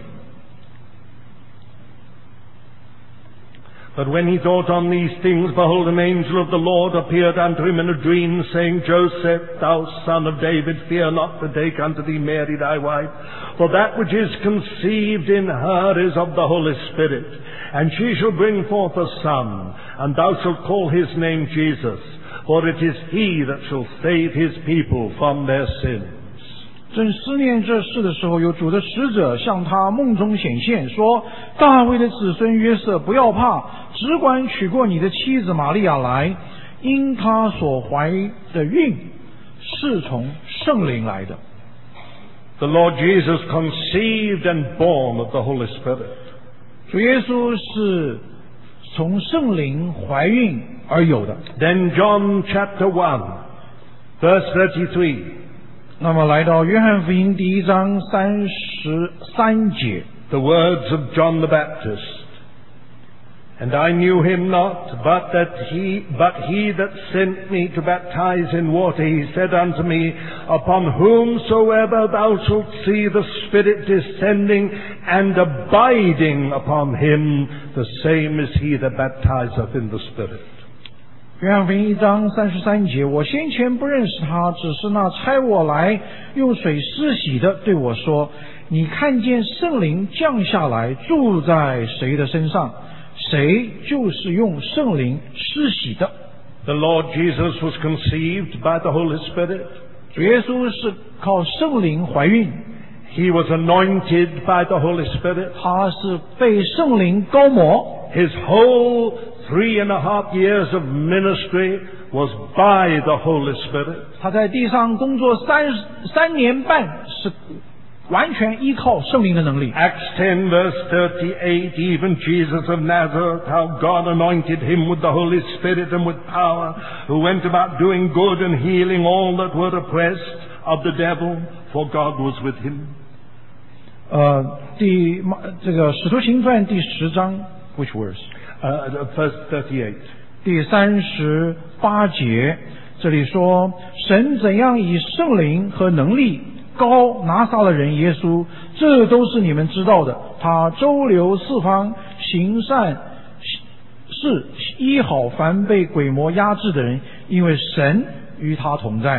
But when he thought on these things, behold, an angel of the Lord appeared unto him in a dream, saying, Joseph, thou son of David, fear not to take unto thee Mary thy wife, for that which is conceived in her is of the Holy Spirit. And she shall bring forth a son, and thou shalt call his name Jesus, for it is he that shall save his people from their sins. 正思念这事的时候，有主的使者向他梦中显现，说：大卫的子孙约瑟，不要怕，只管娶过你的妻子玛利亚来，因他所怀的孕是从圣灵来的。 The Lord Jesus conceived and born of the Holy Spirit. 主耶稣是从圣灵怀孕而有的。 Then John chapter one, verse thirty-three. 那么来到约翰福音第一章三十三节， The words of John the Baptist. And I knew him not, but that he, but he that sent me to baptize in water, he said unto me, Upon whomsoever thou shalt see the Spirit descending and abiding upon him, the same is he that baptizeth in the Spirit. 约翰福音一章三十三节，我先前不认识他，只是那差我来用水施洗的对我说：你看见圣灵降下来住在谁的身上，谁就是用圣灵施洗的。 The Lord Jesus was conceived by the Holy Spirit. 主耶稣是靠圣灵怀孕， He was anointed by the Holy Spirit. 他是被圣灵膏抹， His whole three and a half years of ministry was by the Holy Spirit. 他在地上工作三三年半，是完全依靠圣灵的能力。 Acts ten verse thirty-eight, even Jesus of Nazareth, how God anointed him with the Holy Spirit and with power, who went about doing good and healing all that were oppressed of the devil, for God was with him. 呃，第这个使徒行传第十章 ，which verse？ Uh, verse thirty-eight. 第三十八节，这里说神怎样以圣灵和能力高拿撒勒人耶稣，这都是你们知道的。他周流四方，行善事，医好凡被鬼魔压制的人，因为神与他同在。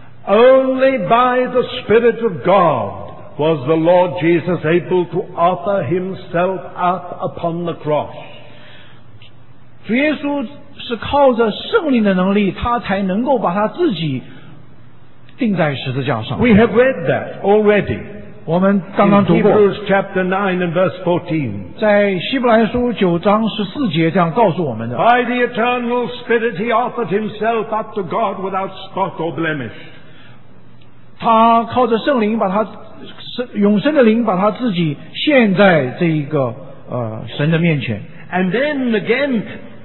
Only by the Spirit of God was the Lord Jesus able to offer himself up upon the cross. 主耶稣是靠着圣灵的能力，他才能够把他自己钉在十字架上。 We have read that already. 我们刚刚 In 读过， Hebrews chapter nine and verse fourteen. 在希伯来书九章十四节这样告诉我们的。 By the eternal Spirit he offered himself up to God without spot or blemish. 他靠着圣灵，把他永生的灵，把他自己献在这一个呃神的面前。 And then again,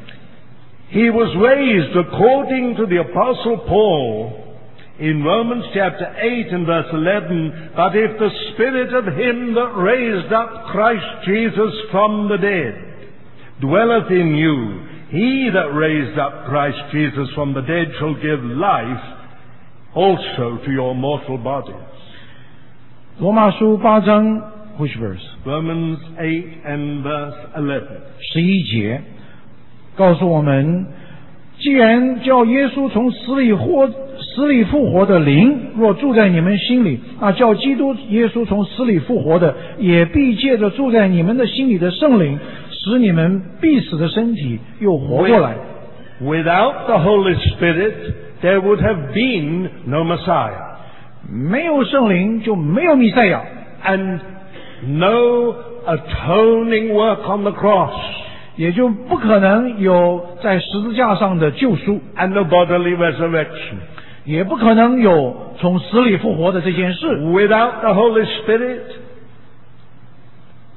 he was raised according to the Apostle Paul in Romans chapter eight and verse eleven. But if the Spirit of him that raised up Christ Jesus from the dead dwelleth in you, he that raised up Christ Jesus from the dead shall give life also to your mortal bodies. 罗马书八章 which verse？ Romans eight and verse eleven. 十一节告诉我们，既然叫耶稣从死里活死里复活的灵若住在你们心里，那叫基督耶稣从死里复活的，也必借着住在你们的心里的圣灵，使你们必死的身体又活过来。 Without the Holy Spirit, there would have been no Messiah. 没有圣灵就没有弥赛亚， And no atoning work on the cross. 也就不可能有在十字架上的救赎， And no bodily resurrection. 也不可能有从死里复活的这件事。 Without the Holy Spirit,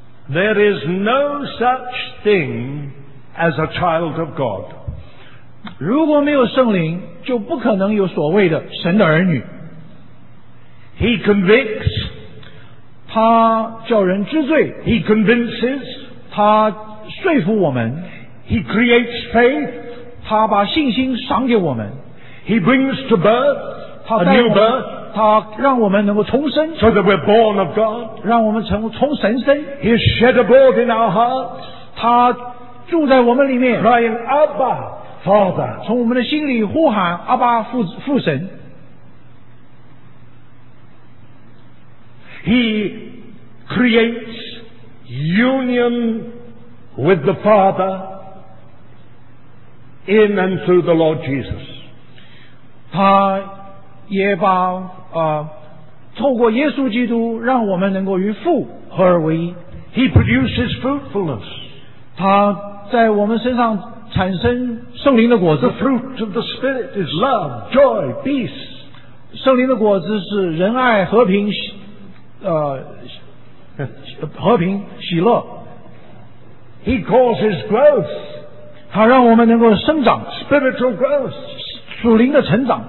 there is no such thing as a child of God. 如果没有圣灵，就不可能有所谓的神的儿女。 He convicts, 他叫人知罪， He convinces, 他说服我们， He creates faith, 他把信心赏给我们， He brings to birth 他 a 带 new 我们 birth, 他让我们能够重生， so that we're born of God. 让我们成从神生， He is shed abroad in our hearts, 他住在我们里面， crying, Abba, Father. 从我们的心里呼喊阿爸父父神。 He creates union with the Father in and through the Lord Jesus. 他也把呃透过耶稣基督，让我们能够与父合而为一。 He produces fruitfulness. 他在我们身上产生圣灵的果子 The。fruit of the Spirit is love, joy, peace. 圣灵的果子是仁爱、和平、喜呃和平、喜乐。 He causes growth, 他让我们能够生长， spiritual growth. 属灵的成长。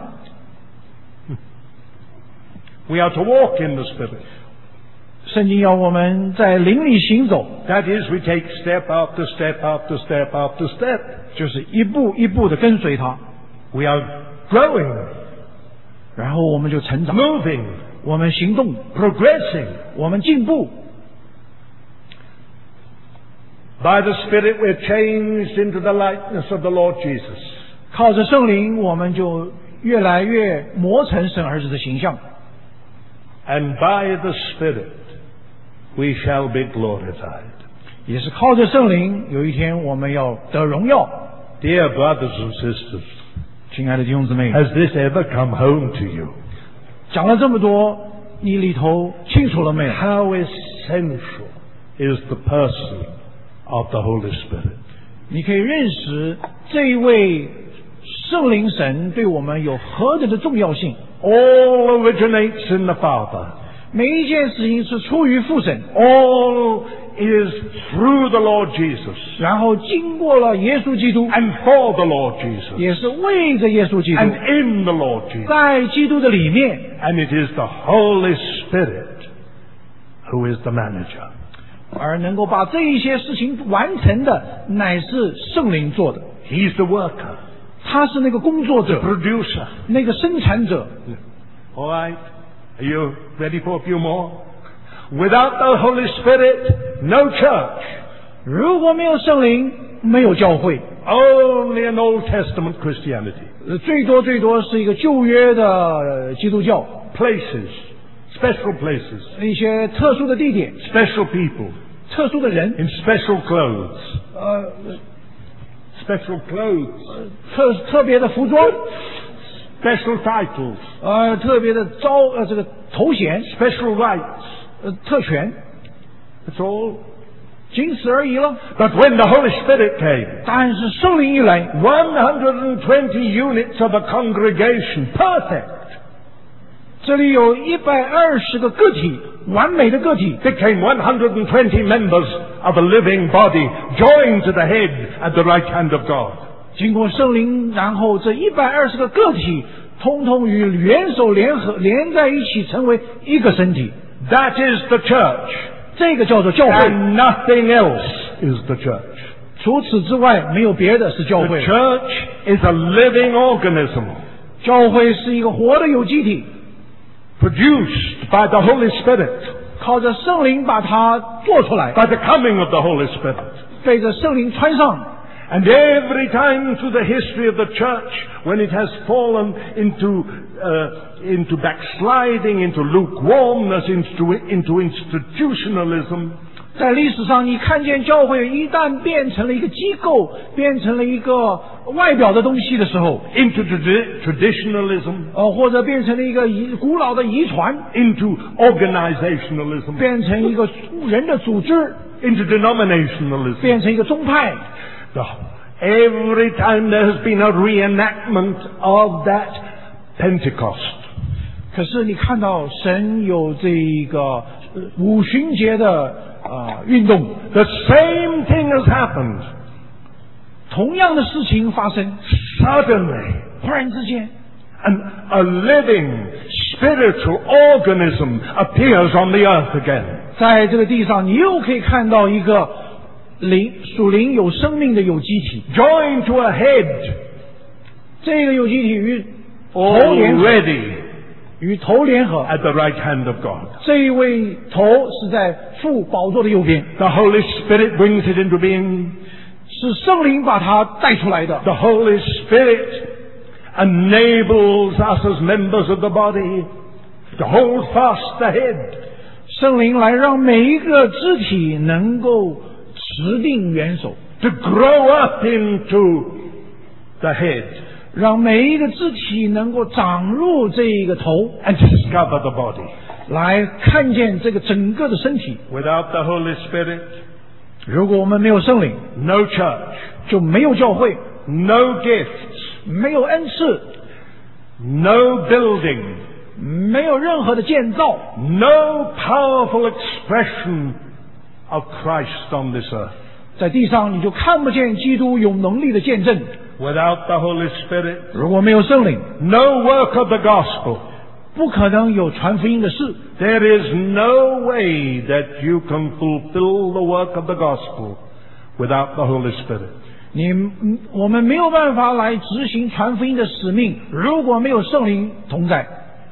We are to walk in the Spirit. 圣经要我们在灵里行走， That is, we take step after step after step after step. 就是一步一步的跟随他， We are growing, 然后我们就成长， moving, 我们行动， progressing. 我们进步。 By the Spirit we're changed into the likeness of the Lord Jesus. 靠着圣灵，我们就越来越磨成神儿子的形象。 And by the Spirit we shall be glorified. 也是靠着圣灵，有一天我们要得荣耀。 Dear brothers and sisters, 亲爱的弟兄姊妹， has this ever come home to you? 讲了这么多，你里头清楚了没有？ How essential is the person of the Holy Spirit? 你可以认识这一位圣灵神对我们有何等的重要性。 All originates in the Father. 每一件事情是出于父神， All is through the Lord Jesus 然后经过了耶稣基督， and for the Lord Jesus 也是为着耶稣基督， and in the Lord Jesus. 在基督的里面， And it is the Holy Spirit who is the manager. 而能够把这一些事情完成的，乃是圣灵做的。 He's the worker, 他是那个工作 the 者， producer. 那个生产者。 All right? Are you ready for a few more? Without the Holy Spirit, no church. 如果没有圣灵，没有教会， Only an Old Testament Christianity. 呃最多最多是一个旧约的呃基督教， Places, special places, 一些特殊的地点、 special people, 特殊的人， in special clothes. 呃， Special clothes, 特特别的服装， special titles, 呃，特别的招呃这个头衔， special rights. 呃特权， That's all. 仅此而已了。 But when the Holy Spirit came, 但是圣灵一来， one hundred twenty units of a congregation, perfect, 这里有一百二十个个体，完美的个体， became one hundred twenty members of a living body, joined to the head at the right hand of God. 经过圣灵，然后这一百二十个个体，通通与元首联合连在一起，成为一个身体。 That is the church. 这个叫做教会， And nothing else is the church. 除此之外没有别的是教 The 会。 church is a living organism 教会是一个活的有机体， produced by the Holy Spirit, 靠着圣灵把它做出来， by the coming of the Holy Spirit. 被着圣灵穿上。 And every time through the history of the church, when it has fallen into uh, into backsliding, into lukewarmness, into into institutionalism, 在历史上，你看见教会一旦变成了一个机构，变成了一个外表的东西的时候， into tradi- traditionalism, 呃，或者变成了一个遗古老的遗传， into organizationalism, 变成一个人的组织， into denominationalism. 变成一个宗派。 The- Every time there has been a reenactment of that Pentecost, 可是你看到神有这一个呃五旬节的啊、呃运动， the same thing has happened. 同样的事情发生， suddenly, 忽然之间， an, a living spiritual organism appears on the earth again. 在这个地上，你又可以看到一个灵属灵有生命的有机体， Joined to a head 这个有机体与头联合， already 与头联合， at the right hand of God. 这一位头是在父宝座的右边， The Holy Spirit brings it into being. 是圣灵把它带出来的。 The Holy Spirit enables us as members of the body to hold fast the head. 圣灵来让每一个肢体能够持定元首， To grow up into the head 让每一个肢体能够长入这一个头， and discover the body. 来看见这个整个的身体。 Without the Holy Spirit, 如果我们没有圣灵， no church, 就没有教会， no gifts, 没有恩赐， no building, 没有任何的建造， no powerful expression of Christ on this earth. 在地上你就看不见基督有能力的见证。 Without the Holy Spirit, 如果没有圣灵， no work of the gospel. 不可能有传福音的事。 There is no way that you can fulfill the work of the gospel without the Holy Spirit. 你我们没有办法来执行传福音的使命，如果没有圣灵同在。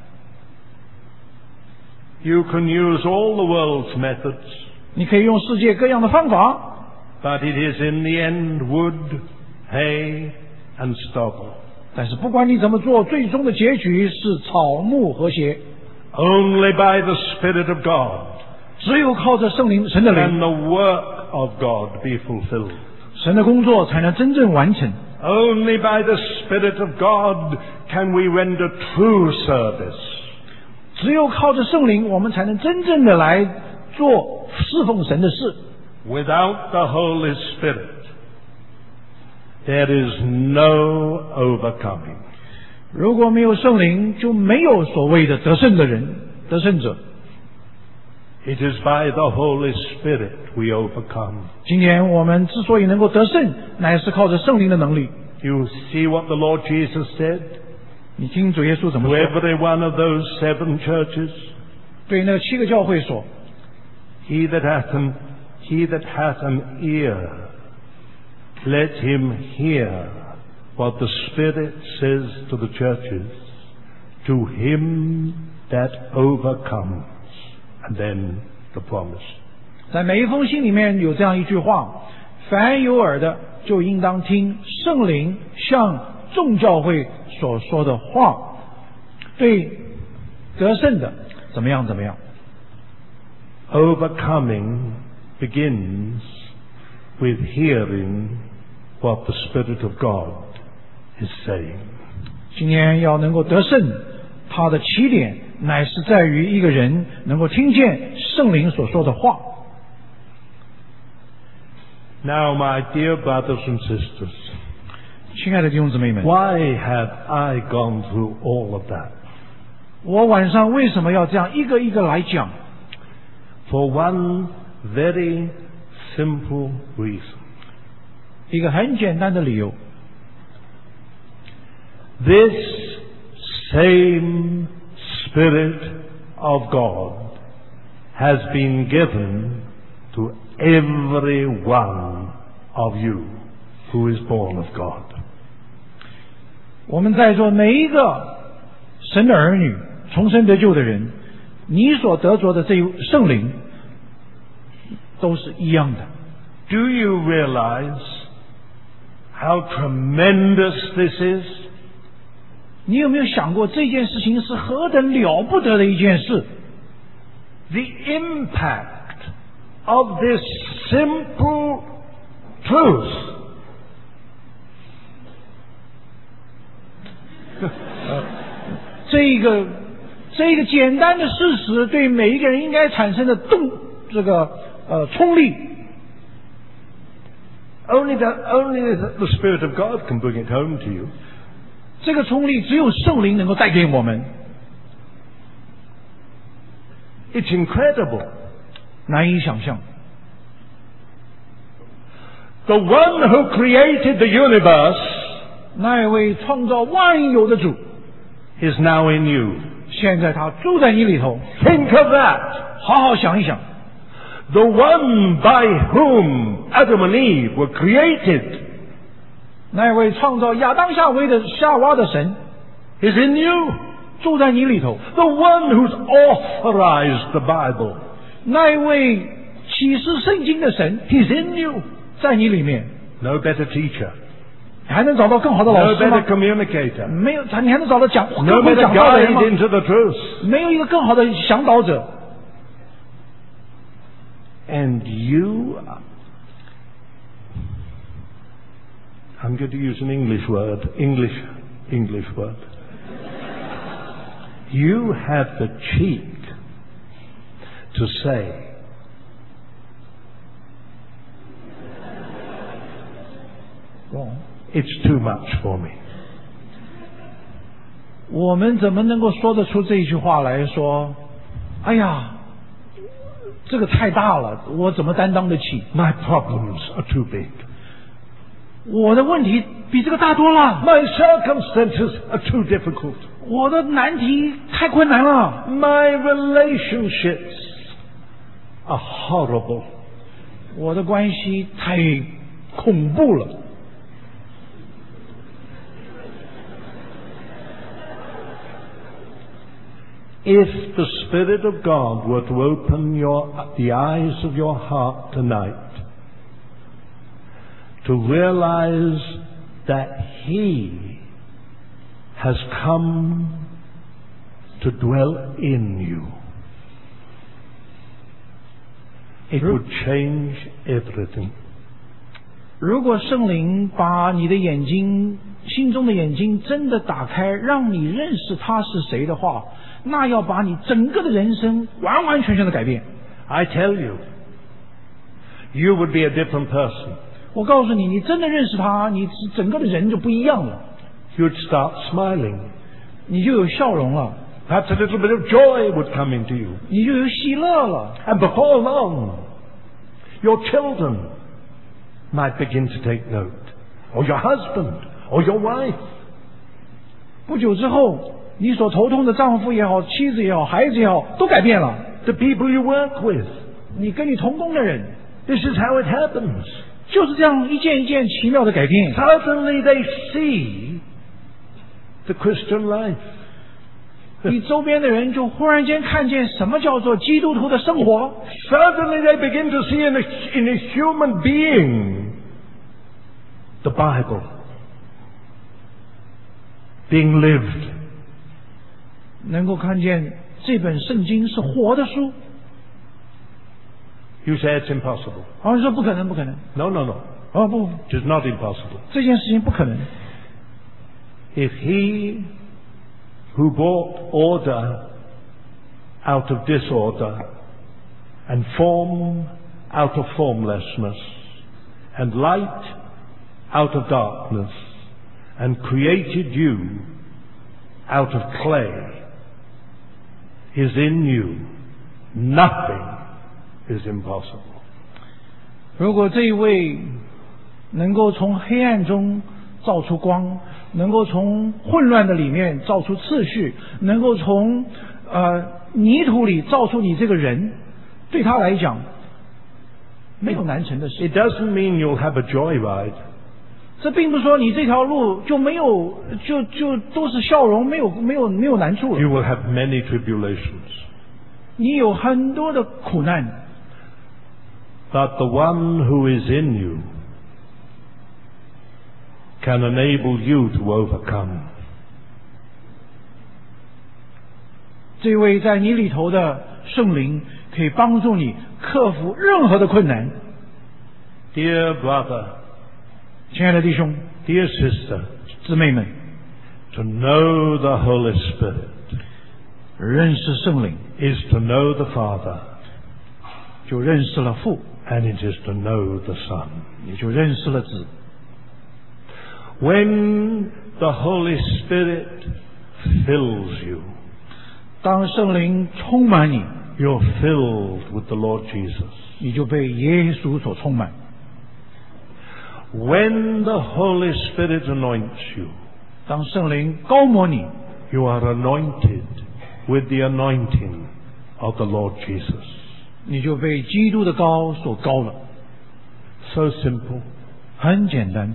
You can use all the world's methods, 你可以用世界各样的方法， but it is in the end wood, hay, and stubble. 但是不管你怎么做，最终的结局是草木和谐。 Only by the Spirit of God 只有靠着圣灵神的 can 灵， the work of God be fulfilled. 神的工作才能真正完成。 Only by the Spirit of God can we render true service. 只有靠着圣灵，我们才能真正的来做侍奉神的事。 Without the Holy Spirit, there is no overcoming. 如果没有圣灵，就没有所谓的得胜的人、得胜者。 It is by the Holy Spirit we overcome. 今天我们之所以能够得胜，乃是靠着圣灵的能力。 You see what the Lord Jesus said? 你听主耶稣怎么 To 说？ every one of those seven churches, 对那七个教会说 He that hath an, he that hath an ear, let him hear what the Spirit says to the churches. To him that overcomes. And then the promise. 在每一封信里面有这样一句话：凡有耳的，就应当听圣灵向众教会所说的话。对得胜的，怎么样怎么样。 Overcoming begins with hearing what the Spirit of God is saying. 今天要能够得胜，它的起点乃是在于一个人能够听见圣灵所说的话。 Now, my dear brothers and sisters, 亲爱的弟兄姊妹们， why have I gone through all of that? 我晚上为什么要这样一个一个来讲？ For one very simple reason. 一个很简单的理由， This same Spirit of God has been given to every one of you who is born of God. 我们在座每一个神的儿女、重生得救的人，你所得着的这圣灵都是一样的。 Do you realize how tremendous this is? 你有没有想过这件事情是何等了不得的一件事？ The impact of this simple truth. 这个这个简单的事实对每一个人应该产生的动这个呃冲力， Only that, only that the Spirit of God can bring it home to you. 这个冲力只有圣灵能够带给我们， It's incredible. 难以想象。 The one who created the universe 那一位创造万有的主 is now in you. 现在他住在你里头。 Think of that. 好好想一想， The one by whom Adam and Eve were created 那一位创造亚当夏娃的夏娃的神 is in you. 住在你里头。 The one who's authorized the Bible, 那一位启示圣经的神 he's in you. 在你里面。 No better teacher, 还能找到更好的 no 老师 better 吗？ communicator, 没有，你还能找到讲 no 更会 better 讲道的人 guide 吗？ into the truth. 没有一个更好的向导者。 And you, I'm going to use an English word, English, English word. You have the cheek to say, it's too much for me. 我们怎么能够说得出这一句话来说？哎呀，这个太大了，我怎么担当得起？ My problems are too big. 我的问题比这个大多了， My circumstances are too difficult. 我的难题太困难了， My relationships are horrible. 我的关系太恐怖了。 If the Spirit of God were to open your, the eyes of your heart tonight to realize that He has come to dwell in you, it would change everything. 如果圣灵把你的眼睛、心中的眼睛真的打开，让你认识他是谁的话，那要把你整个的人生完完全全的改变。 I tell you, you would be a different person. 我告诉你，你真的认识他，你整个的人就不一样了， You'd start smiling. 你就有笑容了， Perhaps a little bit of joy would come into you. 你就有喜乐了。 And before long, your children might begin to take note. Or your husband, or your wife. 不久之后，你所头痛的丈夫也好，妻子也好，孩子也好，都改变了。 The people you work with. 你跟你同工的人， This is how it happens. 就是这样一件一件奇妙的改变。 Suddenly they see the Christian life. 你周边的人就忽然间看见什么叫做基督徒的生活。 Suddenly they begin to see in a, in a human being the Bible being lived. 能够看见这本圣经是活的书。 You say it's impossible. 好像说不可能，不可能。 No, no, no. 哦不， It is not impossible. 这件事情不可能。 If he who brought order out of disorder and form out of formlessness and light out of darkness and created you out of clay is in you, nothing is impossible. 如果这一位能够从黑暗中照出光，能够从混乱的里面照出次序，能够从呃泥土里造出你这个人，对他来讲没有难成的事。 It doesn't mean you'll have a joyride. 这并不是说你这条路就没有就就都是笑容，没有没有没有难处了。 You will have many tribulations. 你有很多的苦难。 But the one who is in you can enable you to overcome. 这位在你里头的圣灵可以帮助你克服任何的困难。 Dear brother, 亲爱的弟兄、 dear sister, 姊妹们， to know the Holy Spirit 认识圣灵 is to know the Father, 就认识了父， and it is to know the Son. 也就认识了子。 When the Holy Spirit fills you, 当圣灵充满你， you're filled with the Lord Jesus. 你就被耶稣所充满。 When the Holy Spirit anoints you, 当圣灵高摩你， you are anointed with the anointing of the Lord Jesus. 你就被基督的高所高了。 So simple, 很简单，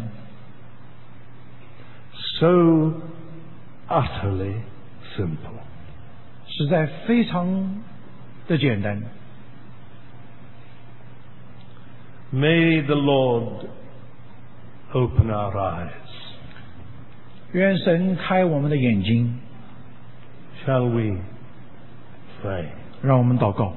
so utterly simple. 实在非常的简单。 May the Lord open our eyes. 愿神开我们的眼睛， Shall we pray? 让我们祷告。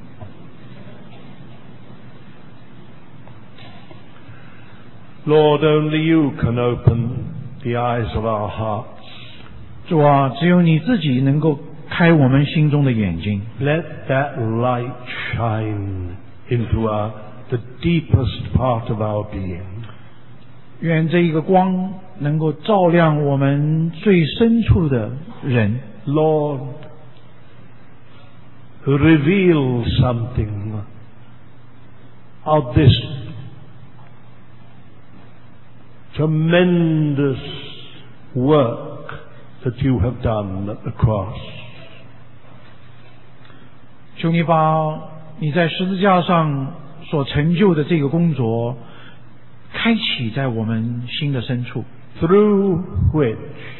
Lord, only you can open the eyes of our hearts. 主啊，只有你自己能够开我们心中的眼睛， Let that light shine into our, the deepest part of our being. 愿这一个光能够照亮我们最深处的人。 Lord, reveal something of this tremendous work that you have done at the cross. 求你把你在十字架上所成就的这个工作开启在我们心的深处， Through which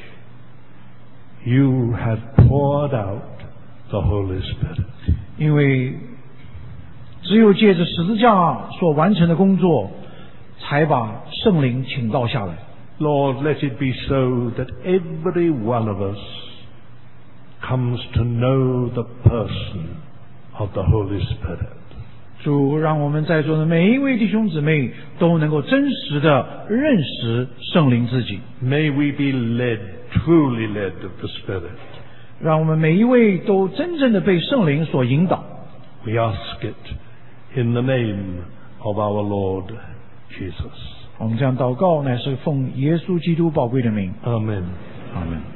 you have poured out the Holy Spirit. 因为只有借着十字架所完成的工作，才把圣灵请到下来。 Lord, let it be so that every one of us comes to know the person of the Holy Spirit. 主，让我们在座的每一位弟兄姊妹都能够真实的认识圣灵自己， May we be led, truly led of the Spirit. 让我们每一位都真正的被圣灵所引导。 We ask it in the name of our Lord Jesus. 我们这样祷告，乃是奉耶稣基督宝贵的名。 Amen. 阿门。